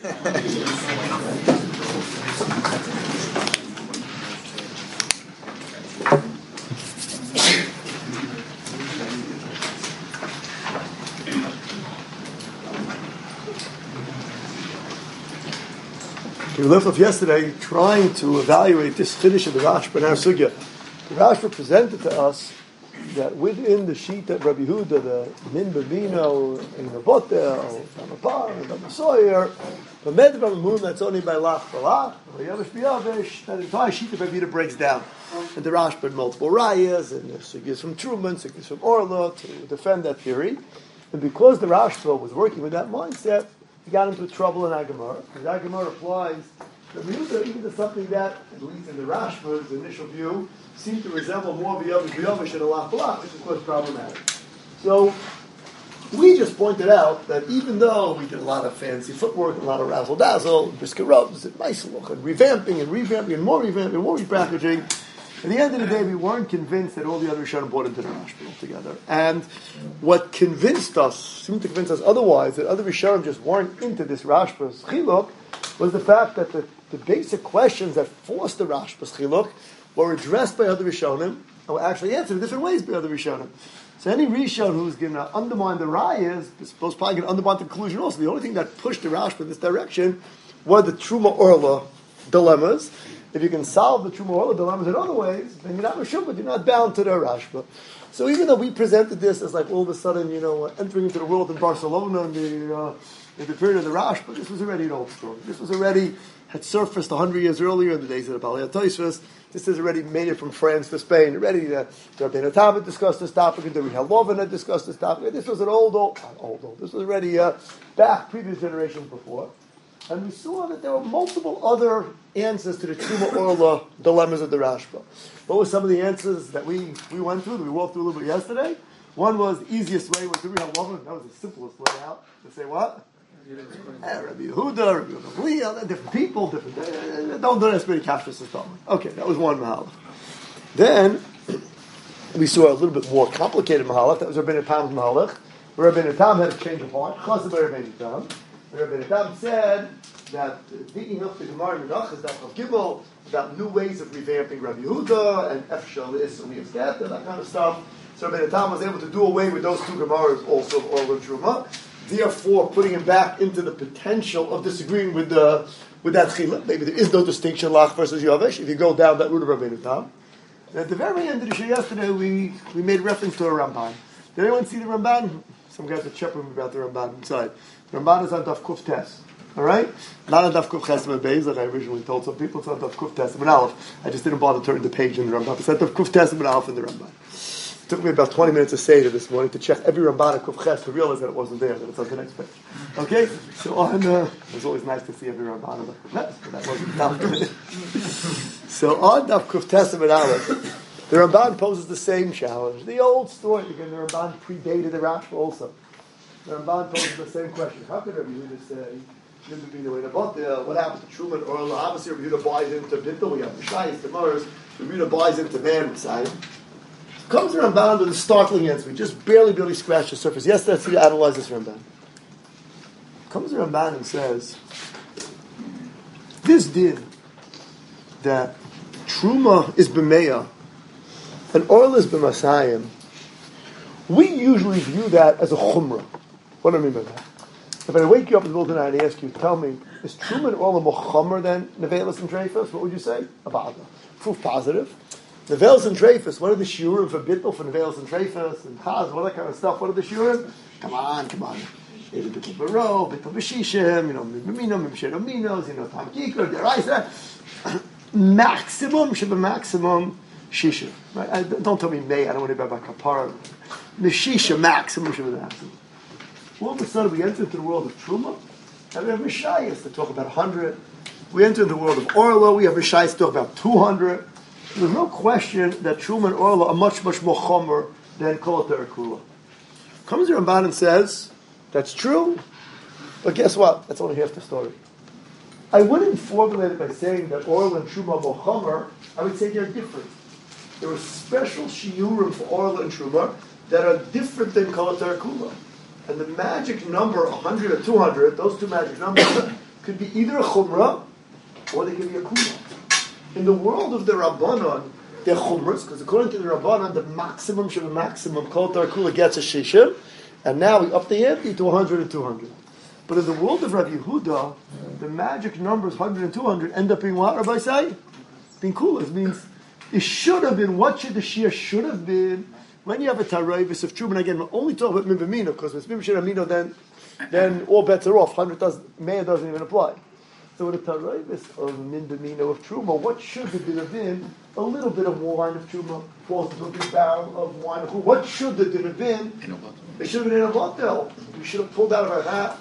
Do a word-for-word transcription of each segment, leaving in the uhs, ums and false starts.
We left off yesterday trying to evaluate this finish of the Rashba in our sugya. The Rashba presented to us that within the sheet of Rabbi Yehuda, the Min Bavino, and the Botel, Ramapar, and the Sawyer, the Medvar Moon that's only by Lach Balach, the Yavish Biyavish, that entire sheet of Rabbi Yehuda breaks down. And the Rashba in multiple rayas, and there's sugyas from Truman, sugyas from Orla to defend that theory. And because the Rashba was working with that mindset, he got into trouble in Agamar. And Agamar applies the Yehuda even to something that, at least in the Rashba's initial view, seemed to resemble more of Yavish Biyavish and a Lach Balach, which is, of course, problematic. So, we just pointed out that even though we did a lot of fancy footwork, a lot of razzle dazzle, biscuit rubs, and nice look, and revamping and revamping and more revamping and more repackaging, at the end of the day, we weren't convinced that all the other Rishonim brought into the Rashba altogether. And what convinced us, seemed to convince us otherwise, that other Rishonim just weren't into this Rashba's chiluk, was the fact that the, the basic questions that forced the Rashba's chiluk were addressed by other Rishonim, and were actually answered in different ways by other Rishonim. So any Rishon who's going to undermine the Rayas is supposed probably going to undermine the conclusion also. The only thing that pushed the Rashba in this direction were the Truma Orla dilemmas. If you can solve the Truma Orla dilemmas in other ways, then you're not Rishon, but you're not bound to the Rashba. So even though we presented this as like all of a sudden, you know, entering into the world in Barcelona in the, uh, in the period of the Rashba, this was already an old story. This was already, had surfaced one hundred years earlier in the days of the Balei Tosfos. This has already made it from France to Spain. Already, the Rabbeinu Tam had discussed this topic, and the Rehalovin had discussed this topic. This was an old, old, not old, old. This was already uh, back previous generations before. And we saw that there were multiple other answers to the Truma Orla dilemmas of the Rashba. What were some of the answers that we, we went through, that we walked through a little bit yesterday? One was the easiest way was the Rehalovin. That was the simplest way out. To say what? Uh, Rabbi Yehuda, Rabbi Yehuda, different people, different. Uh, don't don't ask me to capture this stuff. Okay, that was one mahalach. Then we saw a little bit more complicated mahalach. That was Rabbeinu Tam's mahalach, where Rabbeinu Tam had a change of heart. Chassid by Rabbeinu Tam. Rabbeinu Tam said that digging up the Gemara in Menachos, that of Gimel, about new ways of revamping Rabbi Yehuda and Efshal Isumi of that kind of stuff. So Rabbeinu Tam was able to do away with those two Gemaras also of Orla and Truma. Therefore, putting him back into the potential of disagreeing with the with that chiluk. Maybe there is no distinction, Lach versus Yavish, if you go down that route of Rabbeinu Tam. And at the very end of the show yesterday, we, we made reference to a Ramban. Did anyone see the Ramban? Some guys are chirping about the Ramban inside. The Ramban is on Daf Kuf Tes. All right? Not on Daf Kuf Ches and Beis, like I originally told some people. It's on Daf Kuf Tes and Aleph. I just didn't bother turning the page in the Ramban. It's on Daf Kuf Tes and Aleph in the Ramban. It took me about twenty minutes to say it this morning to check every Ramban Kuf Ches to realize that it wasn't there, that it's on the next page. Okay? So on, uh, it was always nice to see every Ramban on Kuf Ches, but that wasn't down. So on Daf Kuf Tes and Aleph, the Ramban poses the same challenge. The old story, again, the Ramban predated the Rashba also. The Ramban poses the same question. How could Rabbi Yehuda say, shouldn't be the way to Botel? What happens to Truman or Allah? Obviously, Rabbi Yehuda buys into Bintel. We have the Shayas, the Murs. Rabbi Yehuda buys into man Messiah. Comes the Ramban with a startling answer. We just barely, barely scratched the surface. Yesterday, let's see to analyze this Ramban. Comes the Ramban and says, this din that Truma is b'meya and oil is b'masayim, we usually view that as a chumrah. What do I mean by that? If I wake you up in the middle of the night and ask you, tell me, is Truma and oil more chumrah than Nevelis and Treifas? What would you say? Avada. Proof positive. Nevelis and Treifas, what are the shiurim for Bittul, for Nevelis and Treifas, and Chaz, all that kind of stuff? What are the shiurim? Come on, come on. Bittul Baro, Bittul B'shishim, you know, Mimino, Mimshedo Minos, you know, Tam Kikor, Deraisa. Maximum should be maximum Shisha. Right? I, don't tell me May, I don't want to be about Kapara. The Shisha maximum should be the maximum. All of a sudden we enter into the world of Truma, and we have Rishayas that talk about one hundred. We enter into the world of Orla, we have Rishayas that talk about two hundred. There's no question that Truma and Orla are much, much more chomer than Kol Terakula. Comes the Ramban and says, that's true, but guess what? That's only half the story. I wouldn't formulate it by saying that Orla and Truma are more chomer. I would say they're different. There are special shiurim for Orla and Truma that are different than Kol Terakula. And the magic number, one hundred or two hundred, those two magic numbers, could be either a chumrah or they could be a kula. In the world of the Rabbanon, they're chumras, because according to the Rabbanon, the maximum should be maximum, kol tar kula gets a shishim, and now we up the ante to one hundred and two hundred. But in the world of Rabbi Yehuda, the magic numbers one hundred and two hundred end up being what, Rabbi say? Being kulas means it should have been, what should the shir should have been, when you have a taravis of Truman, again, we're only talking about Mibamino, because with Mibamino, then then all bets are off, one hundred doesn't, Mea doesn't even apply. So with a taravis of Mibamino of Truma, what should have been? A little bit of wine of Truma falls into a big barrel of wine of Truma. What should have been? It should have been in a bottle. We should have pulled out of our hat,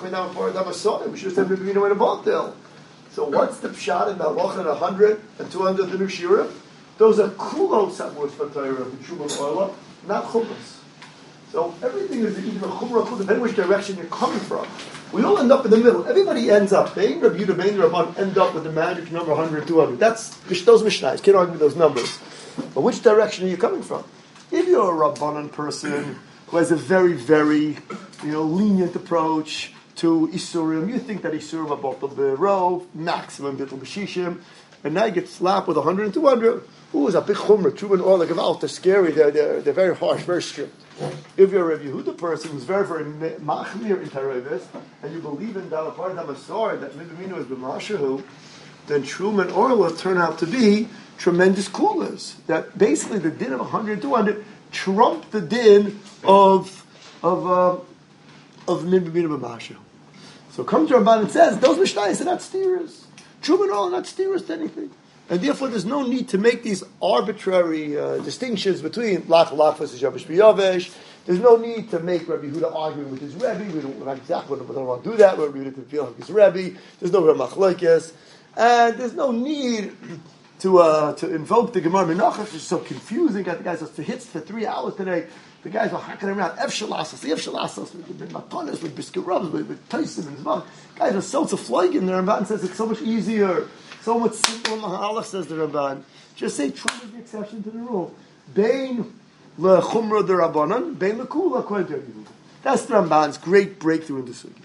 we should have said Mibamino in a bottle. So what's the pshat in the halacha in one hundred and two hundred the new shirim? Those are kulos that words for Torah, the Truma Oila, not chumras. So everything is either a chumrah or depending which direction you're coming from. We all end up in the middle. Everybody ends up, Bein Rabbi Yehuda, Bein Rabban, end up with the magic number one hundred, two hundred. That's, those mishnayos, can't argue with those numbers. But which direction are you coming from? If you're a Rabbanan person who has a very, very, you know, lenient approach to Isurim, you think that Isurim are both the row, maximum bittul b'shishim, and now you get slapped with one hundred and two hundred. Ooh, it's a big chumrah, Truman or the Gavalt, they're scary, they're, they're, they're very harsh, very strict. If you're a Rabbi Yehuda person who's very, very machmir in Tarevis, and you believe in Dalapar Damasar, that Mibamino is b'mashahu, then Truman or will turn out to be tremendous coolers. That basically the din of one hundred, two hundred trump the din of of uh, of Mibamino b'mashahu. So comes Ramban and says, those mishnayos are not steers. Truman or are not steers to anything. And therefore, there's no need to make these arbitrary uh, distinctions between lach lach versus yavesh b'yavesh. There's no need to make Rabbi Yehuda arguing with his Rebbe. We don't, we're not exactly, we don't want to do that. Rabbi Yehuda can feel like his Rebbe. There's no machlokes, and there's no need to uh, to invoke the Gemara Menachos, which is so confusing. Got the guys to hits for three hours today. The guys were hacking around. F shalasas, the F shalasas with the matonis, with biscuit rubs, with, with Tyson and his mom. Guys are so to flag in there. And Ramban says it's so much easier. So much simple mahalach, says the Ramban. Just say Truma is the exception to the rule. Bein lechumra the Rabbanan, bein lekula according to Yehuda. That's the Ramban's great breakthrough in the sugi.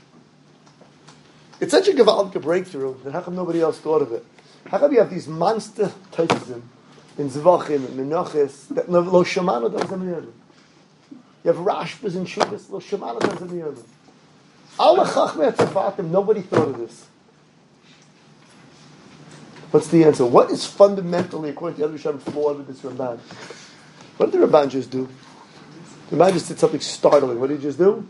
It's such a gevaldik breakthrough that how come nobody else thought of it? How come you have these monster taitzim in Zvachim and Menachos that lo shamana doesn't hear them? You have Rashbas and Shuvas, lo shamana doesn't hear them. All the chachmei atzafatim, nobody thought of this. What's the answer? What is fundamentally, according to the other Rishonim, flawed with this Ramban? What did the Ramban just do? The Ramban just did something startling. What did he just do?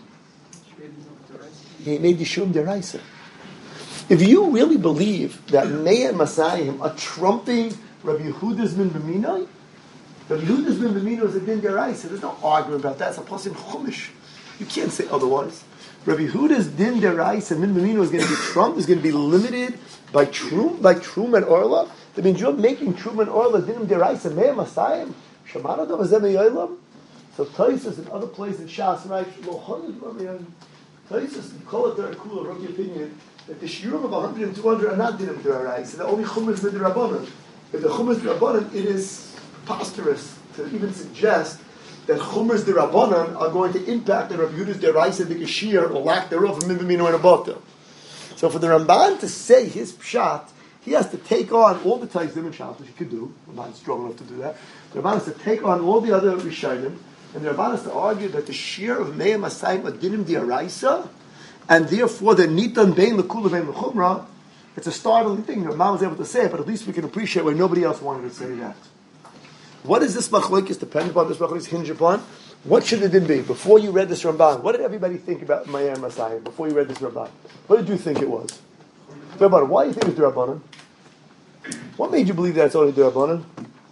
He made Yishum deraisa. If you really believe that Mei and Masayim are trumping Rabbi Yehuda's min b'minai, Rabbi Yehuda's min b'minai is a din deraisa. There's no argument about that. It's a plus in Chumash. You can't say otherwise. Rabbi Yehuda's din deraisa min b'minai is going to be trumped, is going to be limited by Trum, by Trum and Orla. That means you're making Trum and Orla dinim deraisa Mei Masayim. Shamana dom azem yoylam. So Taisus and other places in Shas writes lo hundred marian. Taisus and call it their cool wrote the opinion that the shiurim of one hundred and two hundred are not dinim deraisa. The only chumash midrabanan. If the chumash midrabanan, it is preposterous to even suggest that chumash derabanan are going to impact the Rabbi Yehuda's deraisa the kashir or lack thereof from mivamino and abato. So for the Ramban to say his pshat, he has to take on all the Taizim and Shas, which he could do. The Ramban is strong enough to do that. The Ramban has to take on all the other Rishonim, and the Ramban has to argue that the shear of Mei Masayim Adinim Diaraisa, and therefore the Nitan Bein Lekula Bein Lechumra, it's a startling thing. The Ramban was able to say it, but at least we can appreciate why nobody else wanted to say that. What does this machlokes depend upon? This machlokes hinge upon? What should it be? Before you read this Ramban, what did everybody think about Maya and Masayim before you read this Ramban? What did you think it was? Rabbanan. Why do you think it's Rabbanan? What made you believe that it's only Rabbanan?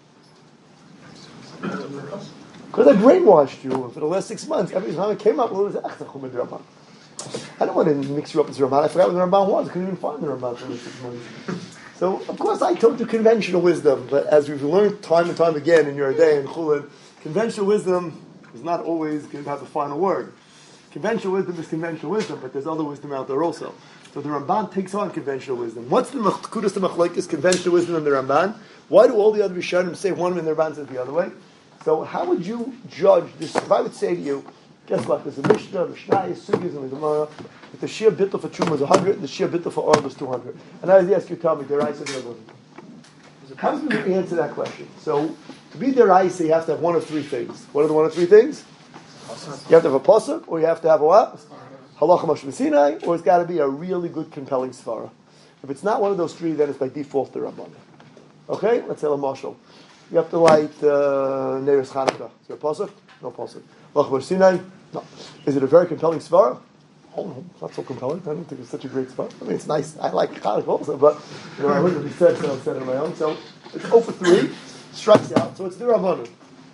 Because I brainwashed you for the last six months. Every time it came up, well, it was Echzachum Rabbanan. I don't want to mix you up with Ramban. I forgot what the Ramban was. I couldn't even find the Ramban for the six months. So, of course, I told you conventional wisdom, but as we've learned time and time again in your day in Chulin, conventional wisdom is not always going to have the final word. Conventional wisdom is conventional wisdom, but there's other wisdom out there also. So the Ramban takes on conventional wisdom. What's the kudos to machlokes conventional wisdom in the Ramban? Why do all the other Rishonim say one and the Ramban says the other way? So how would you judge this? If I would say to you, Guess what? There's a Mishnah, Mishnah, Sugis, and the Gemara. If the sheer bittul for Truma is one hundred, the sheer bittul for Orla is two hundred. And I ask you, tell me, Deraisa is Rabbanan. How do you answer that question? So, to be Deraisa, you have to have one of three things. What are the one of three things? You have to have a pasuk, or you have to have a what? Halacha Moshe Sinai, or it's got to be a really good, compelling svara. If it's not one of those three, then it's by default the Rabbanan. Okay, let's say a mashal. You have to light uh, Neiros Chanukah. Is there a pasuk? No pasuk. Halacha Moshe Sinai? No. Is it a very compelling svara? Oh no, it's not so compelling. I don't think it's such a great svara. I mean, it's nice. I like Chanukah also, but you know, I wouldn't have said so. I said it on my own. So it's zero for three, strikes out. So it's the Rabbanan.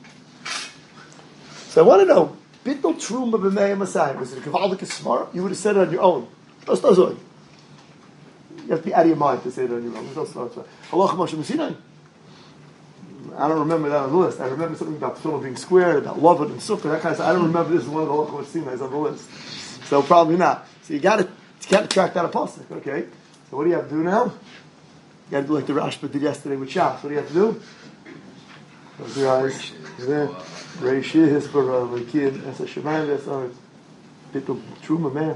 So I want to know. Bittul Truma b'mei Masayim. Was it a Gavaldik Svara? You would have said it on your own. Just does it. You have to be out of your mind to say it on your own. Halacha Moshe Sinai. I don't remember that on the list. I remember something about Truma being squared, about Lovad and Sukkah, that kind of stuff. I don't remember this is one of the Halacha Moshe Sinai's on the list. So probably not. So you got to you got to track down a pasuk. Okay. So what do you have to do now? You got to do like the Rashba did yesterday with Shas. What do you have to do? Close your eyes. Reishi Hispara, the kid, as a Shemayim, that's our Bittul Truma, man.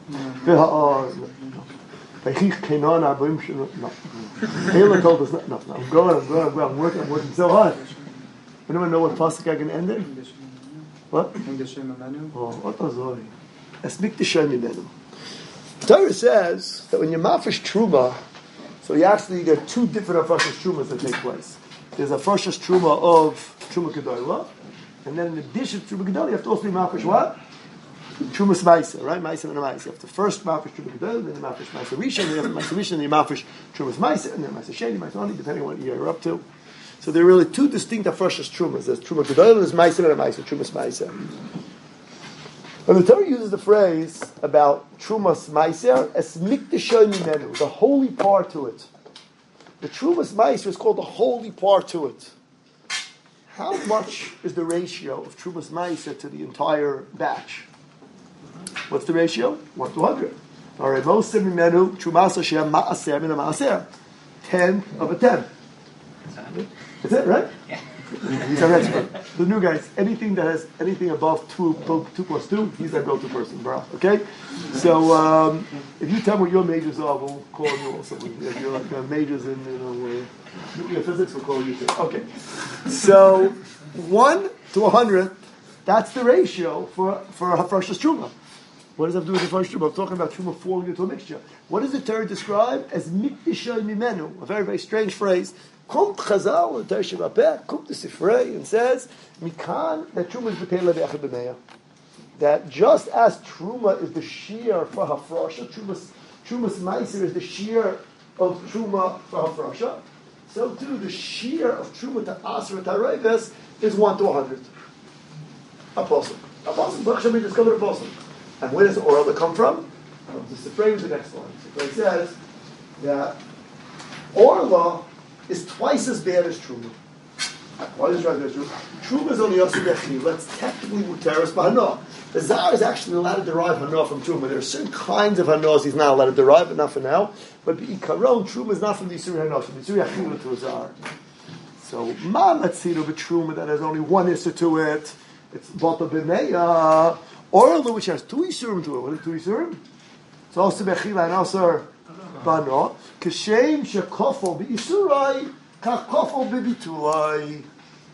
Vayich Kenon Abim Shenu. No. Hela told us, no, no, no. I'm going, I'm going, I'm going, I'm working, I'm working so hard. Anyone know what pasuk I can end in? What? Oh, what was it? Esmik T'Shem Yimenu. The Torah says that when you mafish Truma, so you actually get two different afrashas Trumas that take place. There's a afrashas Truma of Truma Gedolah, and then in addition to Truma Gedolah, you have to also be mafish what? Trumas Maisa, right? Maisa and a Maisa. You have to first mafish Truma Gedolah, then you mafish Maisa Rishon, then you have Maisa Rishon, then you mafish Trumas Maisa, and then Maisa Sheni, Maisa Oni, depending on what year you're up to. So there are really two distinct afrashas Trumas. There's Truma Gedolah, there's Maisa and a Maisa, Trumas Maisa. And the Torah uses the phrase about Trumas Maiser as Mikdashay Mimenu, the holy part to it. The Trumas Maiser is called the holy part to it. How much is the ratio of Trumas Maiser to the entire batch? What's the ratio? One to hundred. All right, most of Mimenu Trumas Hashem Maaser Min Maaser, ten of a ten. That's it, right? Yeah. He's our expert. The new guys, anything that has anything above two, two plus two, he's our go-to person, bro. Okay? So, um, if you tell me what your majors are, we'll call you also. If you're like uh, majors in you know, uh, nuclear physics, we'll call you too. Okay. So, one to a hundred, that's the ratio for, for Hafrashas Truma. What does that have to do with the first Truma? I'm talking about Truma falling into a mixture. What does the Torah describe as Mikdashay Mimenu? A very, very strange phrase. Komt Chazal, the Torah Shabbat, komt the Sifrei, and says, Mikan, that Truma is B'Pei Le'echad B'Meya. That just as Truma is the shear for Hafrasha, Trumas, Trumas Meiser is the shear of Truma for Hafrasha, so too the shear of Truma to Asra Tareves is one to a hundred. Apostle. Apostle. Baruch Hashem, we discovered Apostle. And where does the oil come from? Well, the Sifrei is the next one. The Sifrei says that Orla is twice as bad as Truma. Why is it twice as bad as Truma? Truma is only Yosef Echni. Let's technically Muteris B'Hana. The Zar is actually allowed to derive Hana from Truma. There are certain kinds of Hanas he's not allowed to derive, but not for now. But Ikaron, Truma is not from the Yisuri Hana, from the Yisuri Echni to a Zar. So, Ma Matzino B'Truma, that has only one Issa to it. It's Bata B'Neya. Orla, which has two Yisurim to it. What is two Yisurim? It's also Bechila and also Bano, Kashem Shekofo B'Isurai, Kakofo B'Bitulai.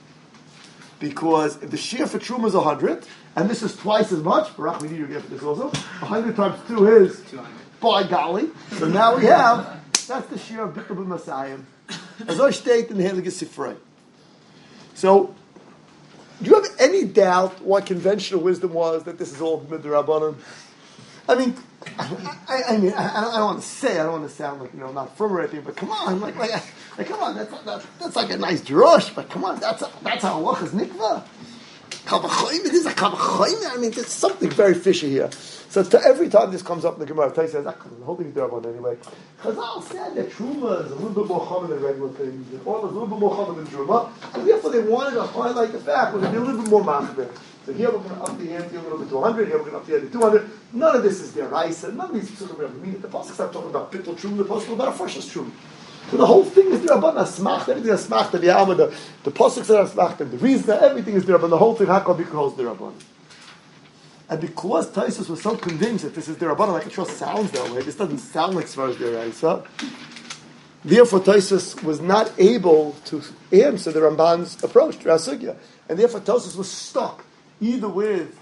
Because if the shear for Truma is a hundred, and this is twice as much, Baruch we need to get this also, a hundred times two is by golly. So now we have, that's the shear of Bittul B'Masayim. As I state in the Heilige Sifrei. So, do you have any doubt what conventional wisdom was that this is all Midrabanan? I mean, I, I mean, I, I don't want to say, I don't want to sound like, you know, not firm or anything, but come on, like, like, like come on, that's, that's, that's like a nice drush, but come on, that's, that's how Allah is nikva. Kavachoyim, it is a kavachoyim, I mean, there's something very fishy here. So to every time this comes up in the Gemara, Tai says, the whole thing is Darabon anyway. Chazal said that Truma is a little bit more common than regular things, and all is a little bit more common than Truma, and therefore they wanted to highlight the fact, we're going to be a little bit more machbir. So here we're going to up the ante a little bit to one hundred, here we're going to up the ante to two hundred. None of this is their Isa, none of these psukim have meaning. The Pasuk's not talking about Bittul Truma, the Pasuk's about a freshest Truma. So the whole thing is Darabon, Asmach, everything is Asmach, the Yama, the, the Pasuk's are Asmach, the reason that everything is Darabon, the whole thing, Hakal Bikol is Darabon. And because Taisus was so convinced that this is the Rabbanan, like it sure sounds that way, this doesn't sound like Svar's Deraisa, therefore Taisus was not able to answer the Ramban's approach to Rasugya. And therefore Taisus was stuck either with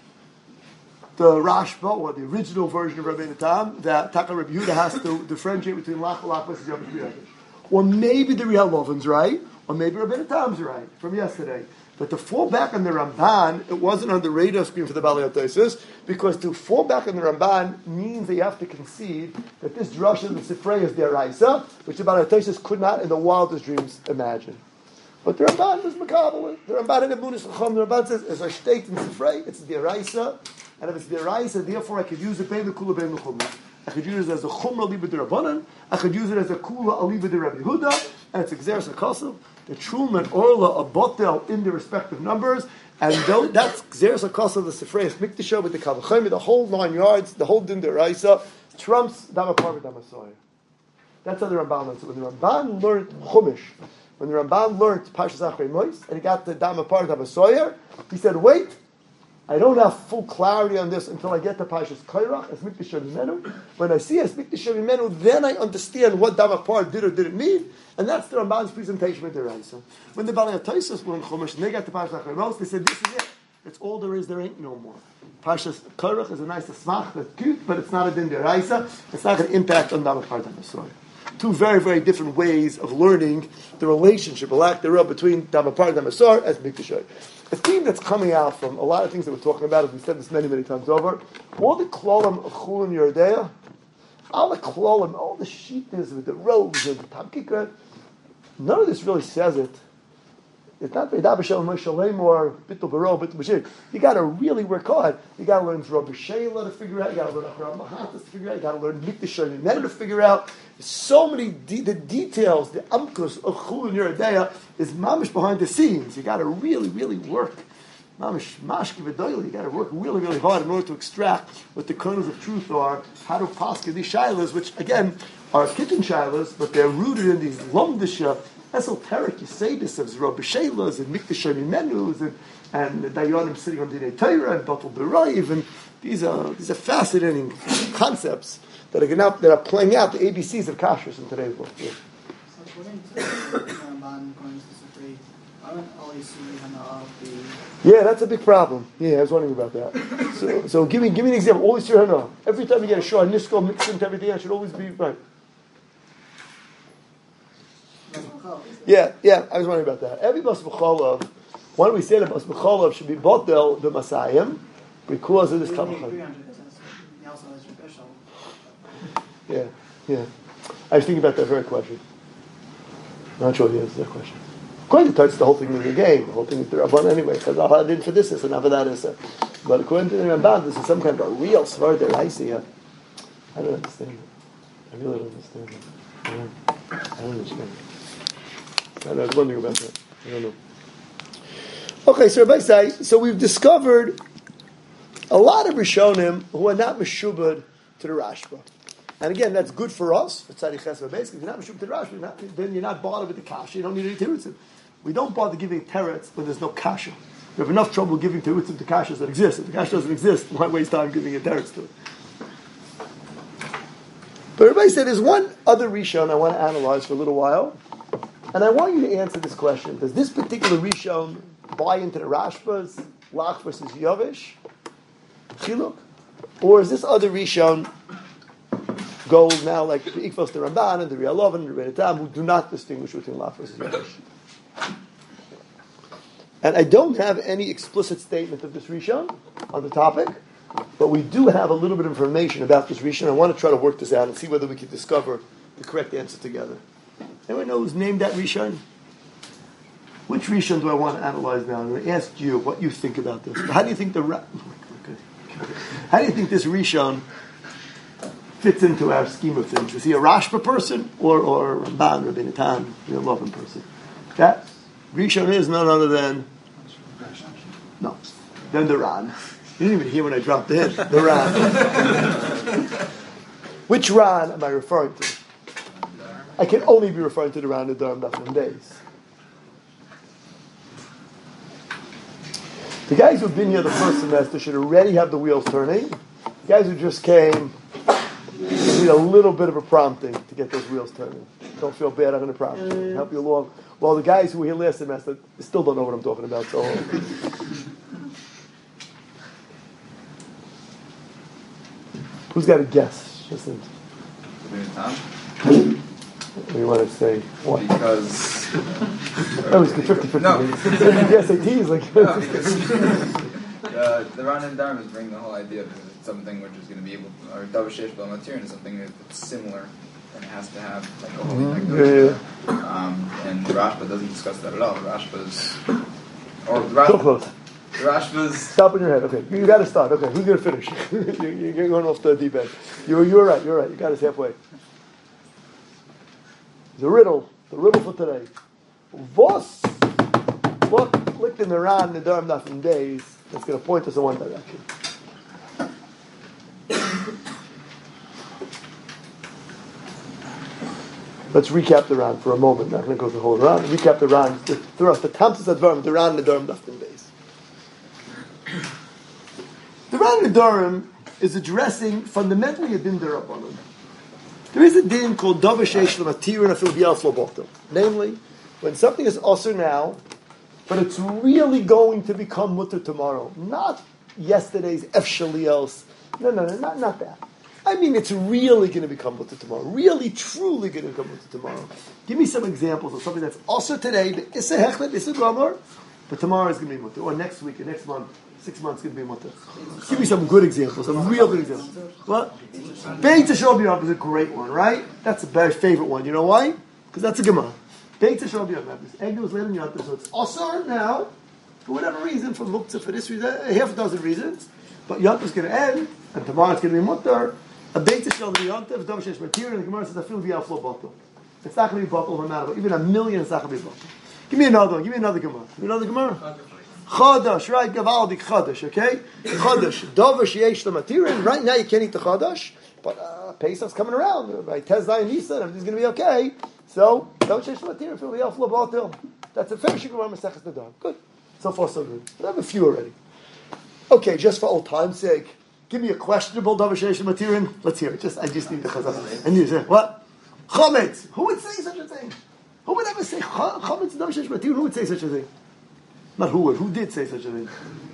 the Rashba, or the original version of Rabbeinu Tam, that Taka Rabbi Yehuda has to differentiate between Lach Lach versus Yom Kippur. Or maybe the Riel Lovin's right, or maybe Rabbeinu Tam's right, from yesterday. But to fall back on the Ramban, it wasn't on the radar screen for the Balei Taisus, because to fall back on the Ramban means that you have to concede that this drush of the Sifrei is Deraisa, which the Balei Taisus could not in the wildest dreams imagine. But the Ramban was Makabal. The Ramban in Emunis Chacham, the Ramban says, as I state in Sifrei, it's Deraisa, and if it's Deraisa, therefore I could use it Bein L'Kula Bein L'Chumra. I could use it as a Chumra Liba D'Rabbanan, I could use it as a Kula Aliba D'Rabbi Yehuda, and it's Exeris HaKasav, the Trum and Orla, a Botel in the respective numbers, and though that's Xeris HaKasav, the Sifrei Mikdasha with the Kavachayim, the whole nine yards, the whole Din Deraisa, trumps Damapar Damasoyer. That's how the Ramban learns it. When the Ramban learned Chumash, when the Ramban learned Parshas Achrei Mos, and he got the Damapar Damasoyer, he said, wait, I don't have full clarity on this until I get to Parshas Kairach, as Mikdasha Mimenu. When I see as Mikdasha Mimenu, then I understand what Damapar did or didn't mean, and that's the Ramban's presentation with the Raisa. When the Balei Taisus were in Chumash, and they got to Parshas Achrei Mos, they said, this is it. It's all there is, there ain't no more. Parshas Kairach is a nice smach, that's cute, but it's not a din deraisa. It's not going to impact on Damapar Damasoyer. Two very, very different ways of learning the relationship, or lack thereof, between Damapar Damasoyer as Mikdasha. A theme that's coming out from a lot of things that we're talking about, as we said this many, many times over, all the klolim of Chulin Yeridea, all the klolim, all the shittas with the robes and the tamkika, none of this really says it. It's not Veidah B'Shem Moshe or Bittul Baro, Bittul B'Shir. You got to really work hard. You got to learn Rabbi Shela to figure out. You got to learn Acharam Mahatas to figure out. You got to learn Mikdash Yemenu to figure out. So many de- the details, the amkus of Chulin Yeridea is mamish behind the scenes. You got to really, really work. Mamish mashki v'doyle. You got to work really, really hard in order to extract what the kernels of truth are. How to paska these shilas, which again are kitchen shilas, but they're rooted in these lomdisha, esoteric Yesodis of Rabbi Shelas and Mikdash Menus and and Dayanim sitting on Dinei Torah and Batul B'Raiv, and these are these are fascinating concepts that are going out, that are playing out the A B Cs of kashrus in today's world. Yeah. So according to the Ramban, according to the Sifrei, I don't always see Hana of the. Yeah, that's a big problem. Yeah, I was wondering about that. So, so give me give me an example. Always hear Hana. Every time you get a shor nisko mixed into everything, I should always be right. Yeah, yeah, I was wondering about that. Every Bas B'Cholav, why don't we say that Bas B'Cholav should be Botel the Masayim because of this Kavachayim? Yeah, yeah. I was thinking about that very question. I'm not sure the answer to that question. According to Taitzis, the whole thing is a game. The whole thing is the Rabban anyway. Because I did for this, and for that is. But according to the Ramban, this is some kind of a real svar that I see. I don't understand it. I really don't understand it. I don't, I don't understand it. I was wondering about that. I don't know. Okay, so Rabbi say, so we've discovered a lot of Rishonim who are not meshubad to the Rashba. And again, that's good for us. If you're not meshubad to the Rashba, not, then you're not bothered with the kasha. You don't need any terutzim. We don't bother giving teretz when there's no kasha. We have enough trouble giving terutzim to kashas that exist. If the kasha doesn't exist, why waste time giving a teretz to it? But everybody said there's one other Rishon I want to analyze for a little while. And I want you to answer this question. Does this particular Rishon buy into the Rashba's Lach versus Yavish Chiluk? Or is this other Rishon go now like the Ikvos the Ramban and the Rialov and the Rebbeinu Tam, who do not distinguish between Lach versus Yavish? And I don't have any explicit statement of this Rishon on the topic, but we do have a little bit of information about this Rishon. I want to try to work this out and see whether we can discover the correct answer together. Anyone know who's named that Rishon? Which Rishon do I want to analyze now? I'm going to ask you what you think about this. How do you think the How do you think this Rishon fits into our scheme of things? Is he a Rashba person or or Ramban, Rabbeinu Tam, a Lovin person? That Rishon is none other than no, than the Ran. You didn't even hear when I dropped in. The Ran. Which Ran am I referring to? I can only be referring to the Ran of Durham Dafim days. The guys who've been here the first semester should already have the wheels turning. The guys who just came need a little bit of a prompting to get those wheels turning. Don't feel bad, I'm going to prompt you, help you along. Well, the guys who were here last semester still don't know what I'm talking about, so... Who's got a guess? Just in... Tom? What do you want to say? What? Because... Oh, it's fifty-fifty. No. The S A T is like... No, because uh, the Ran and Dharma is bringing the whole idea because it's something which is going to be able to... Or Davashesh Balmatirin is something that's similar and it has to have like a holy mm-hmm. yeah, yeah. Um, and the Rashba doesn't discuss that at all. The Rashba's... Or the Rashba, so close. The Rashba's... Stop in your head. Okay, you got to start. Okay, who's going to finish? you, you're going off the deep end. You're, you're right, you're right. You got us halfway. The riddle, the riddle for today. Vos, what clicked in the Ran the Durham Dafim days that's going to point us in one direction. Let's recap the Ran for a moment. Not going to go through the whole Ran. Recap the Ran. The Thuras, the Tamsis Advarim, the Ran the Durham Dafim days. The Ran the Durham is addressing fundamentally a din derabanan. There is a din called Davashesh L'Matir and Afil Bial Floboto. Namely, when something is usher now, but it's really going to become mutter tomorrow. Not yesterday's Efshaliels. No, no, no, not, not that. I mean, it's really going to become mutter tomorrow. Really, truly going to become mutter tomorrow. Give me some examples of something that's usher today, but it's a hechlet, it's a gramar, but tomorrow is going to be mutter. Or next week, or next month. Six months going to be mutter. Give me some good examples, some real good examples. What? Beit Shal B'Yom is a great one, right? That's a very favorite one. You know why? Because that's a Gemara. Beit Shal B'Yom. This egg was laid in Yontif, so it's asar now, for whatever reason, for muktzah, for this reason, a half a dozen reasons. But Yontif is going to end, and tomorrow it's going to be mutter. A Beit Shal B'Yom, Dav Shesh Matir, and the Gemara says, I feel v'yal flow bottle. It's not going to be bottle no matter what. Even a million is not going to be bottle. Give me another one. Give me another Gemara. Give me another Gemara. Chadash, right? Gavaldik Chadash, okay? Chadash, Dovash Yesh Lamatirin. Right now you can't eat the Chadash, but uh, Pesach's coming around. By Tezdai and Nisan, everything's going to be okay. So, Dovash Yesh Lamatirin, Fil V'yal Flo Batil. That's a fair Shigurah Masechus Nadar. Good. So far, so good. But I have a few already. Okay, just for old time's sake, give me a questionable Dovash Yesh Lamatirin. Let's hear it. Just, I just need the Chazal. And you say, what? Chometz. Who would say such a thing? Who would ever say Chometz Dovash Yesh Lamatirin? Who would say such a thing? Not who would. Who did say such a thing?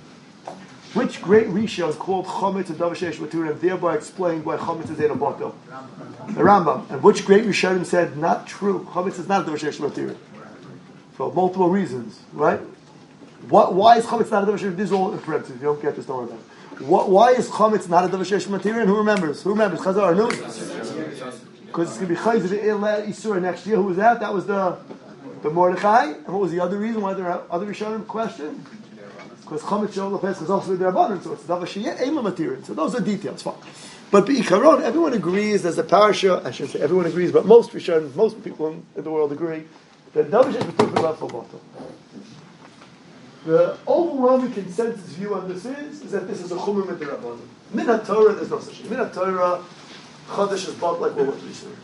Which great Risha is called Chometz and Davashesh Matur and thereby explained why Chometz is in a bottle? The Rambam. And which great Rishonim said, not true. Chometz is not a Davashesh Matur. For multiple reasons, right? What, why is Chometz not a Davashesh Matur? This is all in parentheses. If you don't get this, don't worry about it. What, why is Chometz not a Davashesh Matur? And who remembers? Who remembers? Chazar, no? Because it's going to be Chayz of the Isur next year. Who was that? That was the... The Mordechai, and what was the other reason why there are other Rishonim question? Because Chometz Shalom Lefes is also the Rabbanon, so it's Davar Sheyeh Eima Matirin. So those are details, fine. But Be'ikaron, everyone agrees, there's a parasha, I shouldn't say everyone agrees, but most Rishonim, most people in, in the world agree, that Davar Sheyeh Matir for Rav Fobato. The overwhelming consensus view on this is, is that this is a Chumim with the Rabbanon. Min HaTorah, there's no such thing. Min HaTorah, Chodesh is bought like what we say.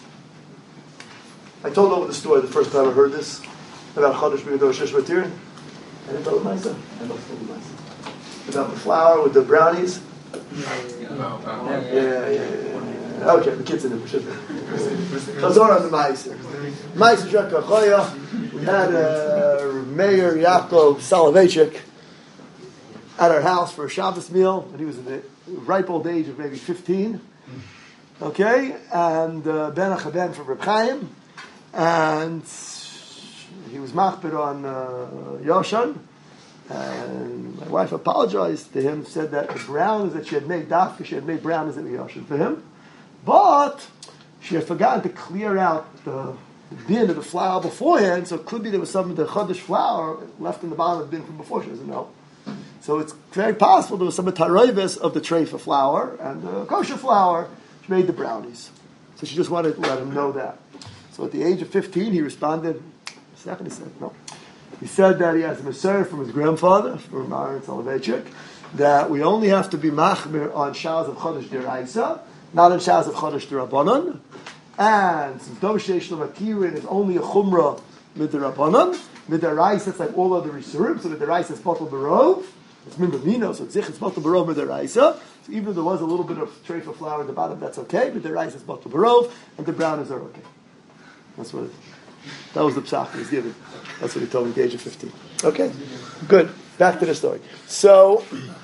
I told over the story the first time I heard this about Chodesh being Dovash Yesh Matir. I didn't tell it myself. I must tell it myself. About the flour with the brownies. Yeah, yeah, yeah. yeah, yeah. Okay, the kids in it. Chazor on the Meiser. Meiser Shaka Choya. We had uh, Mayor Yaakov Soloveitchik at our house for a Shabbos meal, and he was in the ripe old age of maybe fifteen. Okay, and uh, Ben Achaben from Reb Chaim. And he was machbir on uh, Yoshan, and my wife apologized to him, said that the brownies that she had made, dafka, she had made brownies in Yoshan for him, but she had forgotten to clear out the bin of the flour beforehand, so it could be there was some of the Chodesh flour left in the bottom of the bin from before, she doesn't know. So it's very possible there was some taroives of the tray for flour, and the kosher flour, she made the brownies. So she just wanted to let him know that. So at the age of fifteen, he responded, second he said, no. He said that he has a Maser from his grandfather, from Aaron Soloveitchik, that we only have to be machmir on Shaz of Chodesh Deraisa, not on Shaz of Chodesh Derabanan. And since Dovash Yesh Lamatirin is only a Chumrah Midirabanan, Midiraisa it's like all other Risurim, so Midiraisa is Potel Barov. It's Mimbamino, so Zich, it's Batal Barov Midaraisa. So even if there was a little bit of tray for flour at the bottom, that's okay. But the rice is Batal Barov, and the brownies are okay. That's what it, that was the psach he was given. That's what he told me at the age of fifteen. Okay, good. Back to the story. So,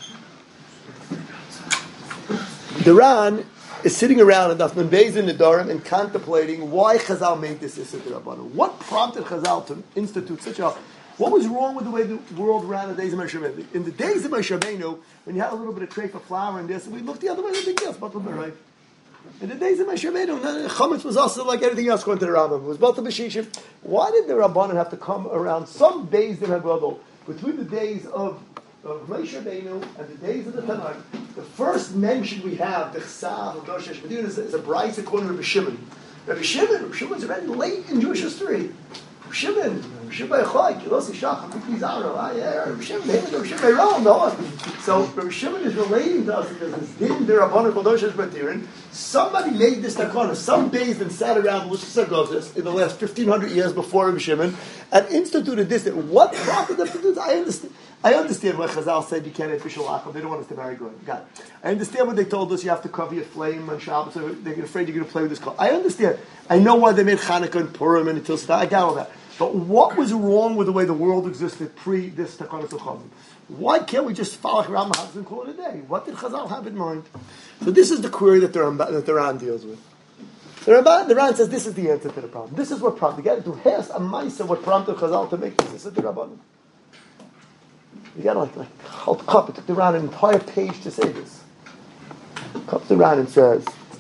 the Ran is sitting around in Daf Nun Beis in the Durham and contemplating why Chazal made this Issa D'Rabbanan. What prompted Chazal to institute such a... What was wrong with the way the world ran in the days of Moshe Rabbeinu? In the days of Moshe Rabbeinu, when you had a little bit of tray for flour and this, we looked the other way, the big deal, but right? In the days of Moshe Rabbeinu, chametz was also like everything else according to the Rambam. It was both the b'shishim. Why did the Rabbanan have to come around some days in Haggadah between the days of of Moshe Rabbeinu and the days of the Tanakh? The first mention we have, the Chsav of Dosh Hashbadin, is, is a brayso according to Rabbi Shimon. Rabbi Shimon, Rabbi Shimon is already late in Jewish history. Rabbi Shimon, Rabbi Shimon Yochai, Kilosi Shach, Pikli Zaro, Rabbi Shimon, Rabbi Shimon Ron, no. So Rabbi Shimon is relating to us because this din derabbanan called Dosh Hashbadin. Somebody made this takana. Some days and sat around Lushas in the last fifteen hundred years before Rabbi Shimon and instituted this. What prompted them to do this? I understand. I understand why Chazal said you can't have official akum. They don't want us to marry good. Got it. I understand what they told us. You have to cover your flame on Shabbos. So they're afraid you're going to play with this color. I understand. I know why they made Hanukkah and Purim and until I got all that. But what was wrong with the way the world existed pre this Takanas Chachamim? Why can't we just follow around the house and call it a day? What did Chazal have in mind? So this is the query that the Ramban, that the Ran deals with. The Ramban, the Ran says this is the answer to the problem. This is what prompted. You got to do has a ma'isa what prompted Chazal to make this. This is the Rabbanan. You got to like, like hold up. It took the Ran an entire page to say this. Comes the Ran and says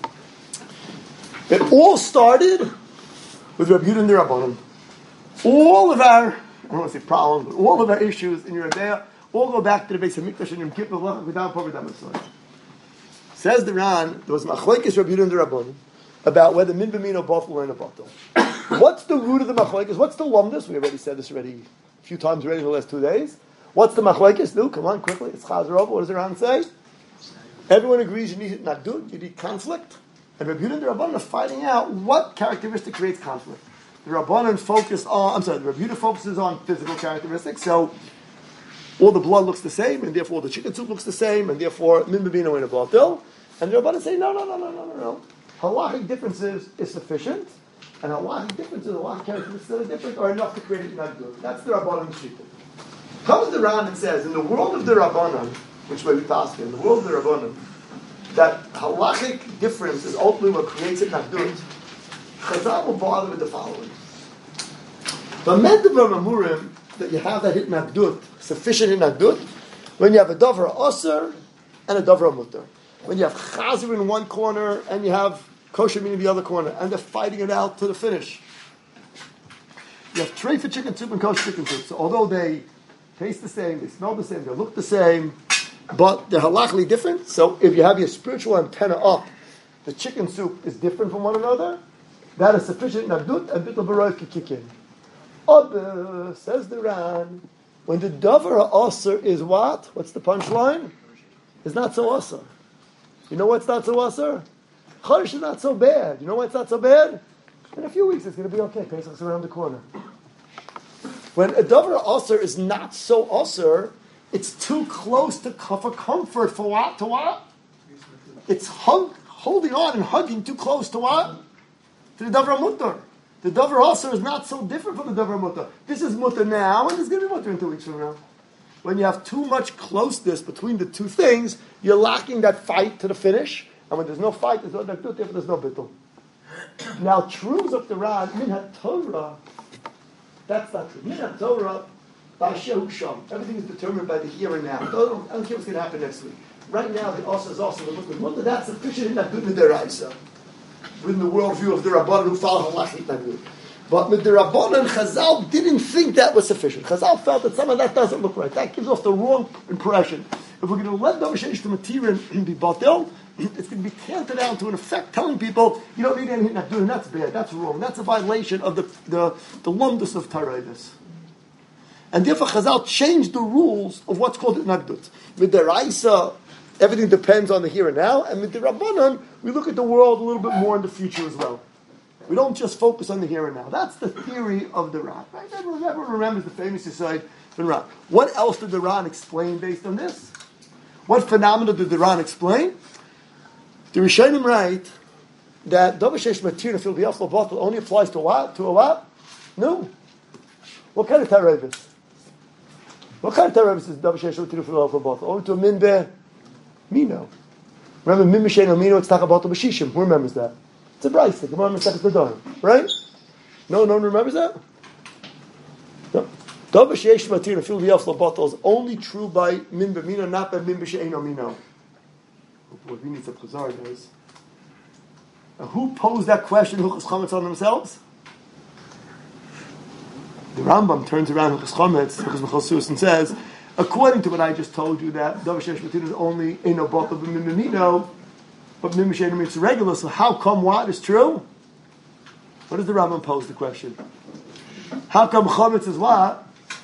it all started with Rabbi Yehuda and the Rabbanan. All of our, I don't want to say problems, but all of our issues in your Rebbeah all go back to the Beis Hamikdash and Yom Kippur without Poverdam Mitzvah. Says the Ran, there was machlokes Rabbi Yehuda and the Rabbanan about whether min b'min or batel or in a batel. What's the root of the machlokes? What's the lumdus? We already said this already a few times already in the last two days. What's the machlokes? No, come on quickly. It's Chazer over. What does the Ran say? Everyone agrees you need nagdut, you need conflict, and Rabbi Yehuda and the Rabbanan are finding out what characteristic creates conflict. The Rabbanan focus on, I'm sorry, the Rabbi Yehuda focuses on physical characteristics, so all the blood looks the same, and therefore the chicken soup looks the same, and therefore min b'mino in a batel. And the Rabbanan say, no, no, no, no, no, no, no. Halachic differences is sufficient, and halachic differences, halachic characteristics that are different are enough to create it not good. That's the Rabbanan shita. Comes the Ran and says, in the world of the Rabbanan, which way we pass in the world of the Rabbanan, that halachic difference is ultimately what creates it not good. Chazal will bother with the following. The Mendavar Mamurim, that you have that hit Nagdut, sufficient in Nagdut, when you have a Dover Osir and a Dover Mutter. When you have Chazer in one corner and you have Kosher in the other corner, and they're fighting it out to the finish. You have tray for chicken soup and kosher chicken soup. So although they taste the same, they smell the same, they look the same, but they're halachically different. So if you have your spiritual antenna up, the chicken soup is different from one another, that is sufficient Nagdut, and Bittul Baroy can kick in. Other, says the Ran, when the Dover Osir is what? What's the punchline? It's not so Osir. You know what's not so Osir? Chodesh is not so bad. You know why it's not so bad? In a few weeks it's going to be okay. Pesach's around the corner. When a Dover Osir is not so Osir, it's too close to for comfort for what? To what? It's hung, holding on and hugging too close to what? To the Dover Mutter. The Dover Osir is not so different from the Dover Mutter. This is Mutter now, and it's going to be Mutter in two weeks from now. When you have too much closeness between the two things, you're locking that fight to the finish, and when there's no fight, there's no Nagdut, therefore there's no Bittul. Now, truths of the Ran, Min Torah, that's not true. Min Torah, Ba'ashehu Sham. Everything is determined by the here and now. I don't, I don't care what's going to happen next week. Right now, the Osir is also the Mutter. Mutter, that's sufficient in Nagdut Midaraisa. Within the worldview of the Rabbanan who follow Halachit Nagdut. But with the Rabbanan, Chazal didn't think that was sufficient. Chazal felt that some of that doesn't look right. That gives off the wrong impression. If we're going to let Davar Sheish to Matirin be batel, it's going to be canted down to an effect telling people, you don't need anything Nagdut, and that's bad, that's wrong, that's a violation of the the, the lumdus of Taraydis. And therefore Chazal changed the rules of what's called Nagdut. With the Raisa, everything depends on the here and now, and with the Rabbanan, we look at the world a little bit more in the future as well. We don't just focus on the here and now. That's the theory of the Ran. Right? Everyone, everyone remembers the famous aside, from Ran. What else did the Ran explain based on this? What phenomena did the Ran explain? The Rishonim write that Davar Sheish Matir Nefil B'Yaflo Batel only applies to what? To a what? No. What kind of Tarevis? What kind of Tarevis is Davar Sheish Matir Nefil B'Yaflo Batel? Only to a Min Be Mino. Remember Min Mishen Mino, it's Taka Batel B'Shishim. Who remembers that? It's a Bryce, the Gemara Mesechus Nedarim. Right? No, no one remembers that? No. Davar Sheish Matir Nefil B'Yaflo Batel is only true by Min Be Mino, not by Min Mishen Mino. What we need to Chazar is, now, who posed that question, Hilchos Chametz, on themselves? The Rambam turns around Hilchos Chametz, Hilchos Mechal Suos, and says, according to what I just told you, that Davar Sheish Matir is only in a bottle of Mimimino, but Mimimino is regular, so how come what is true? What does the Rambam pose the question? How come Chametz is what?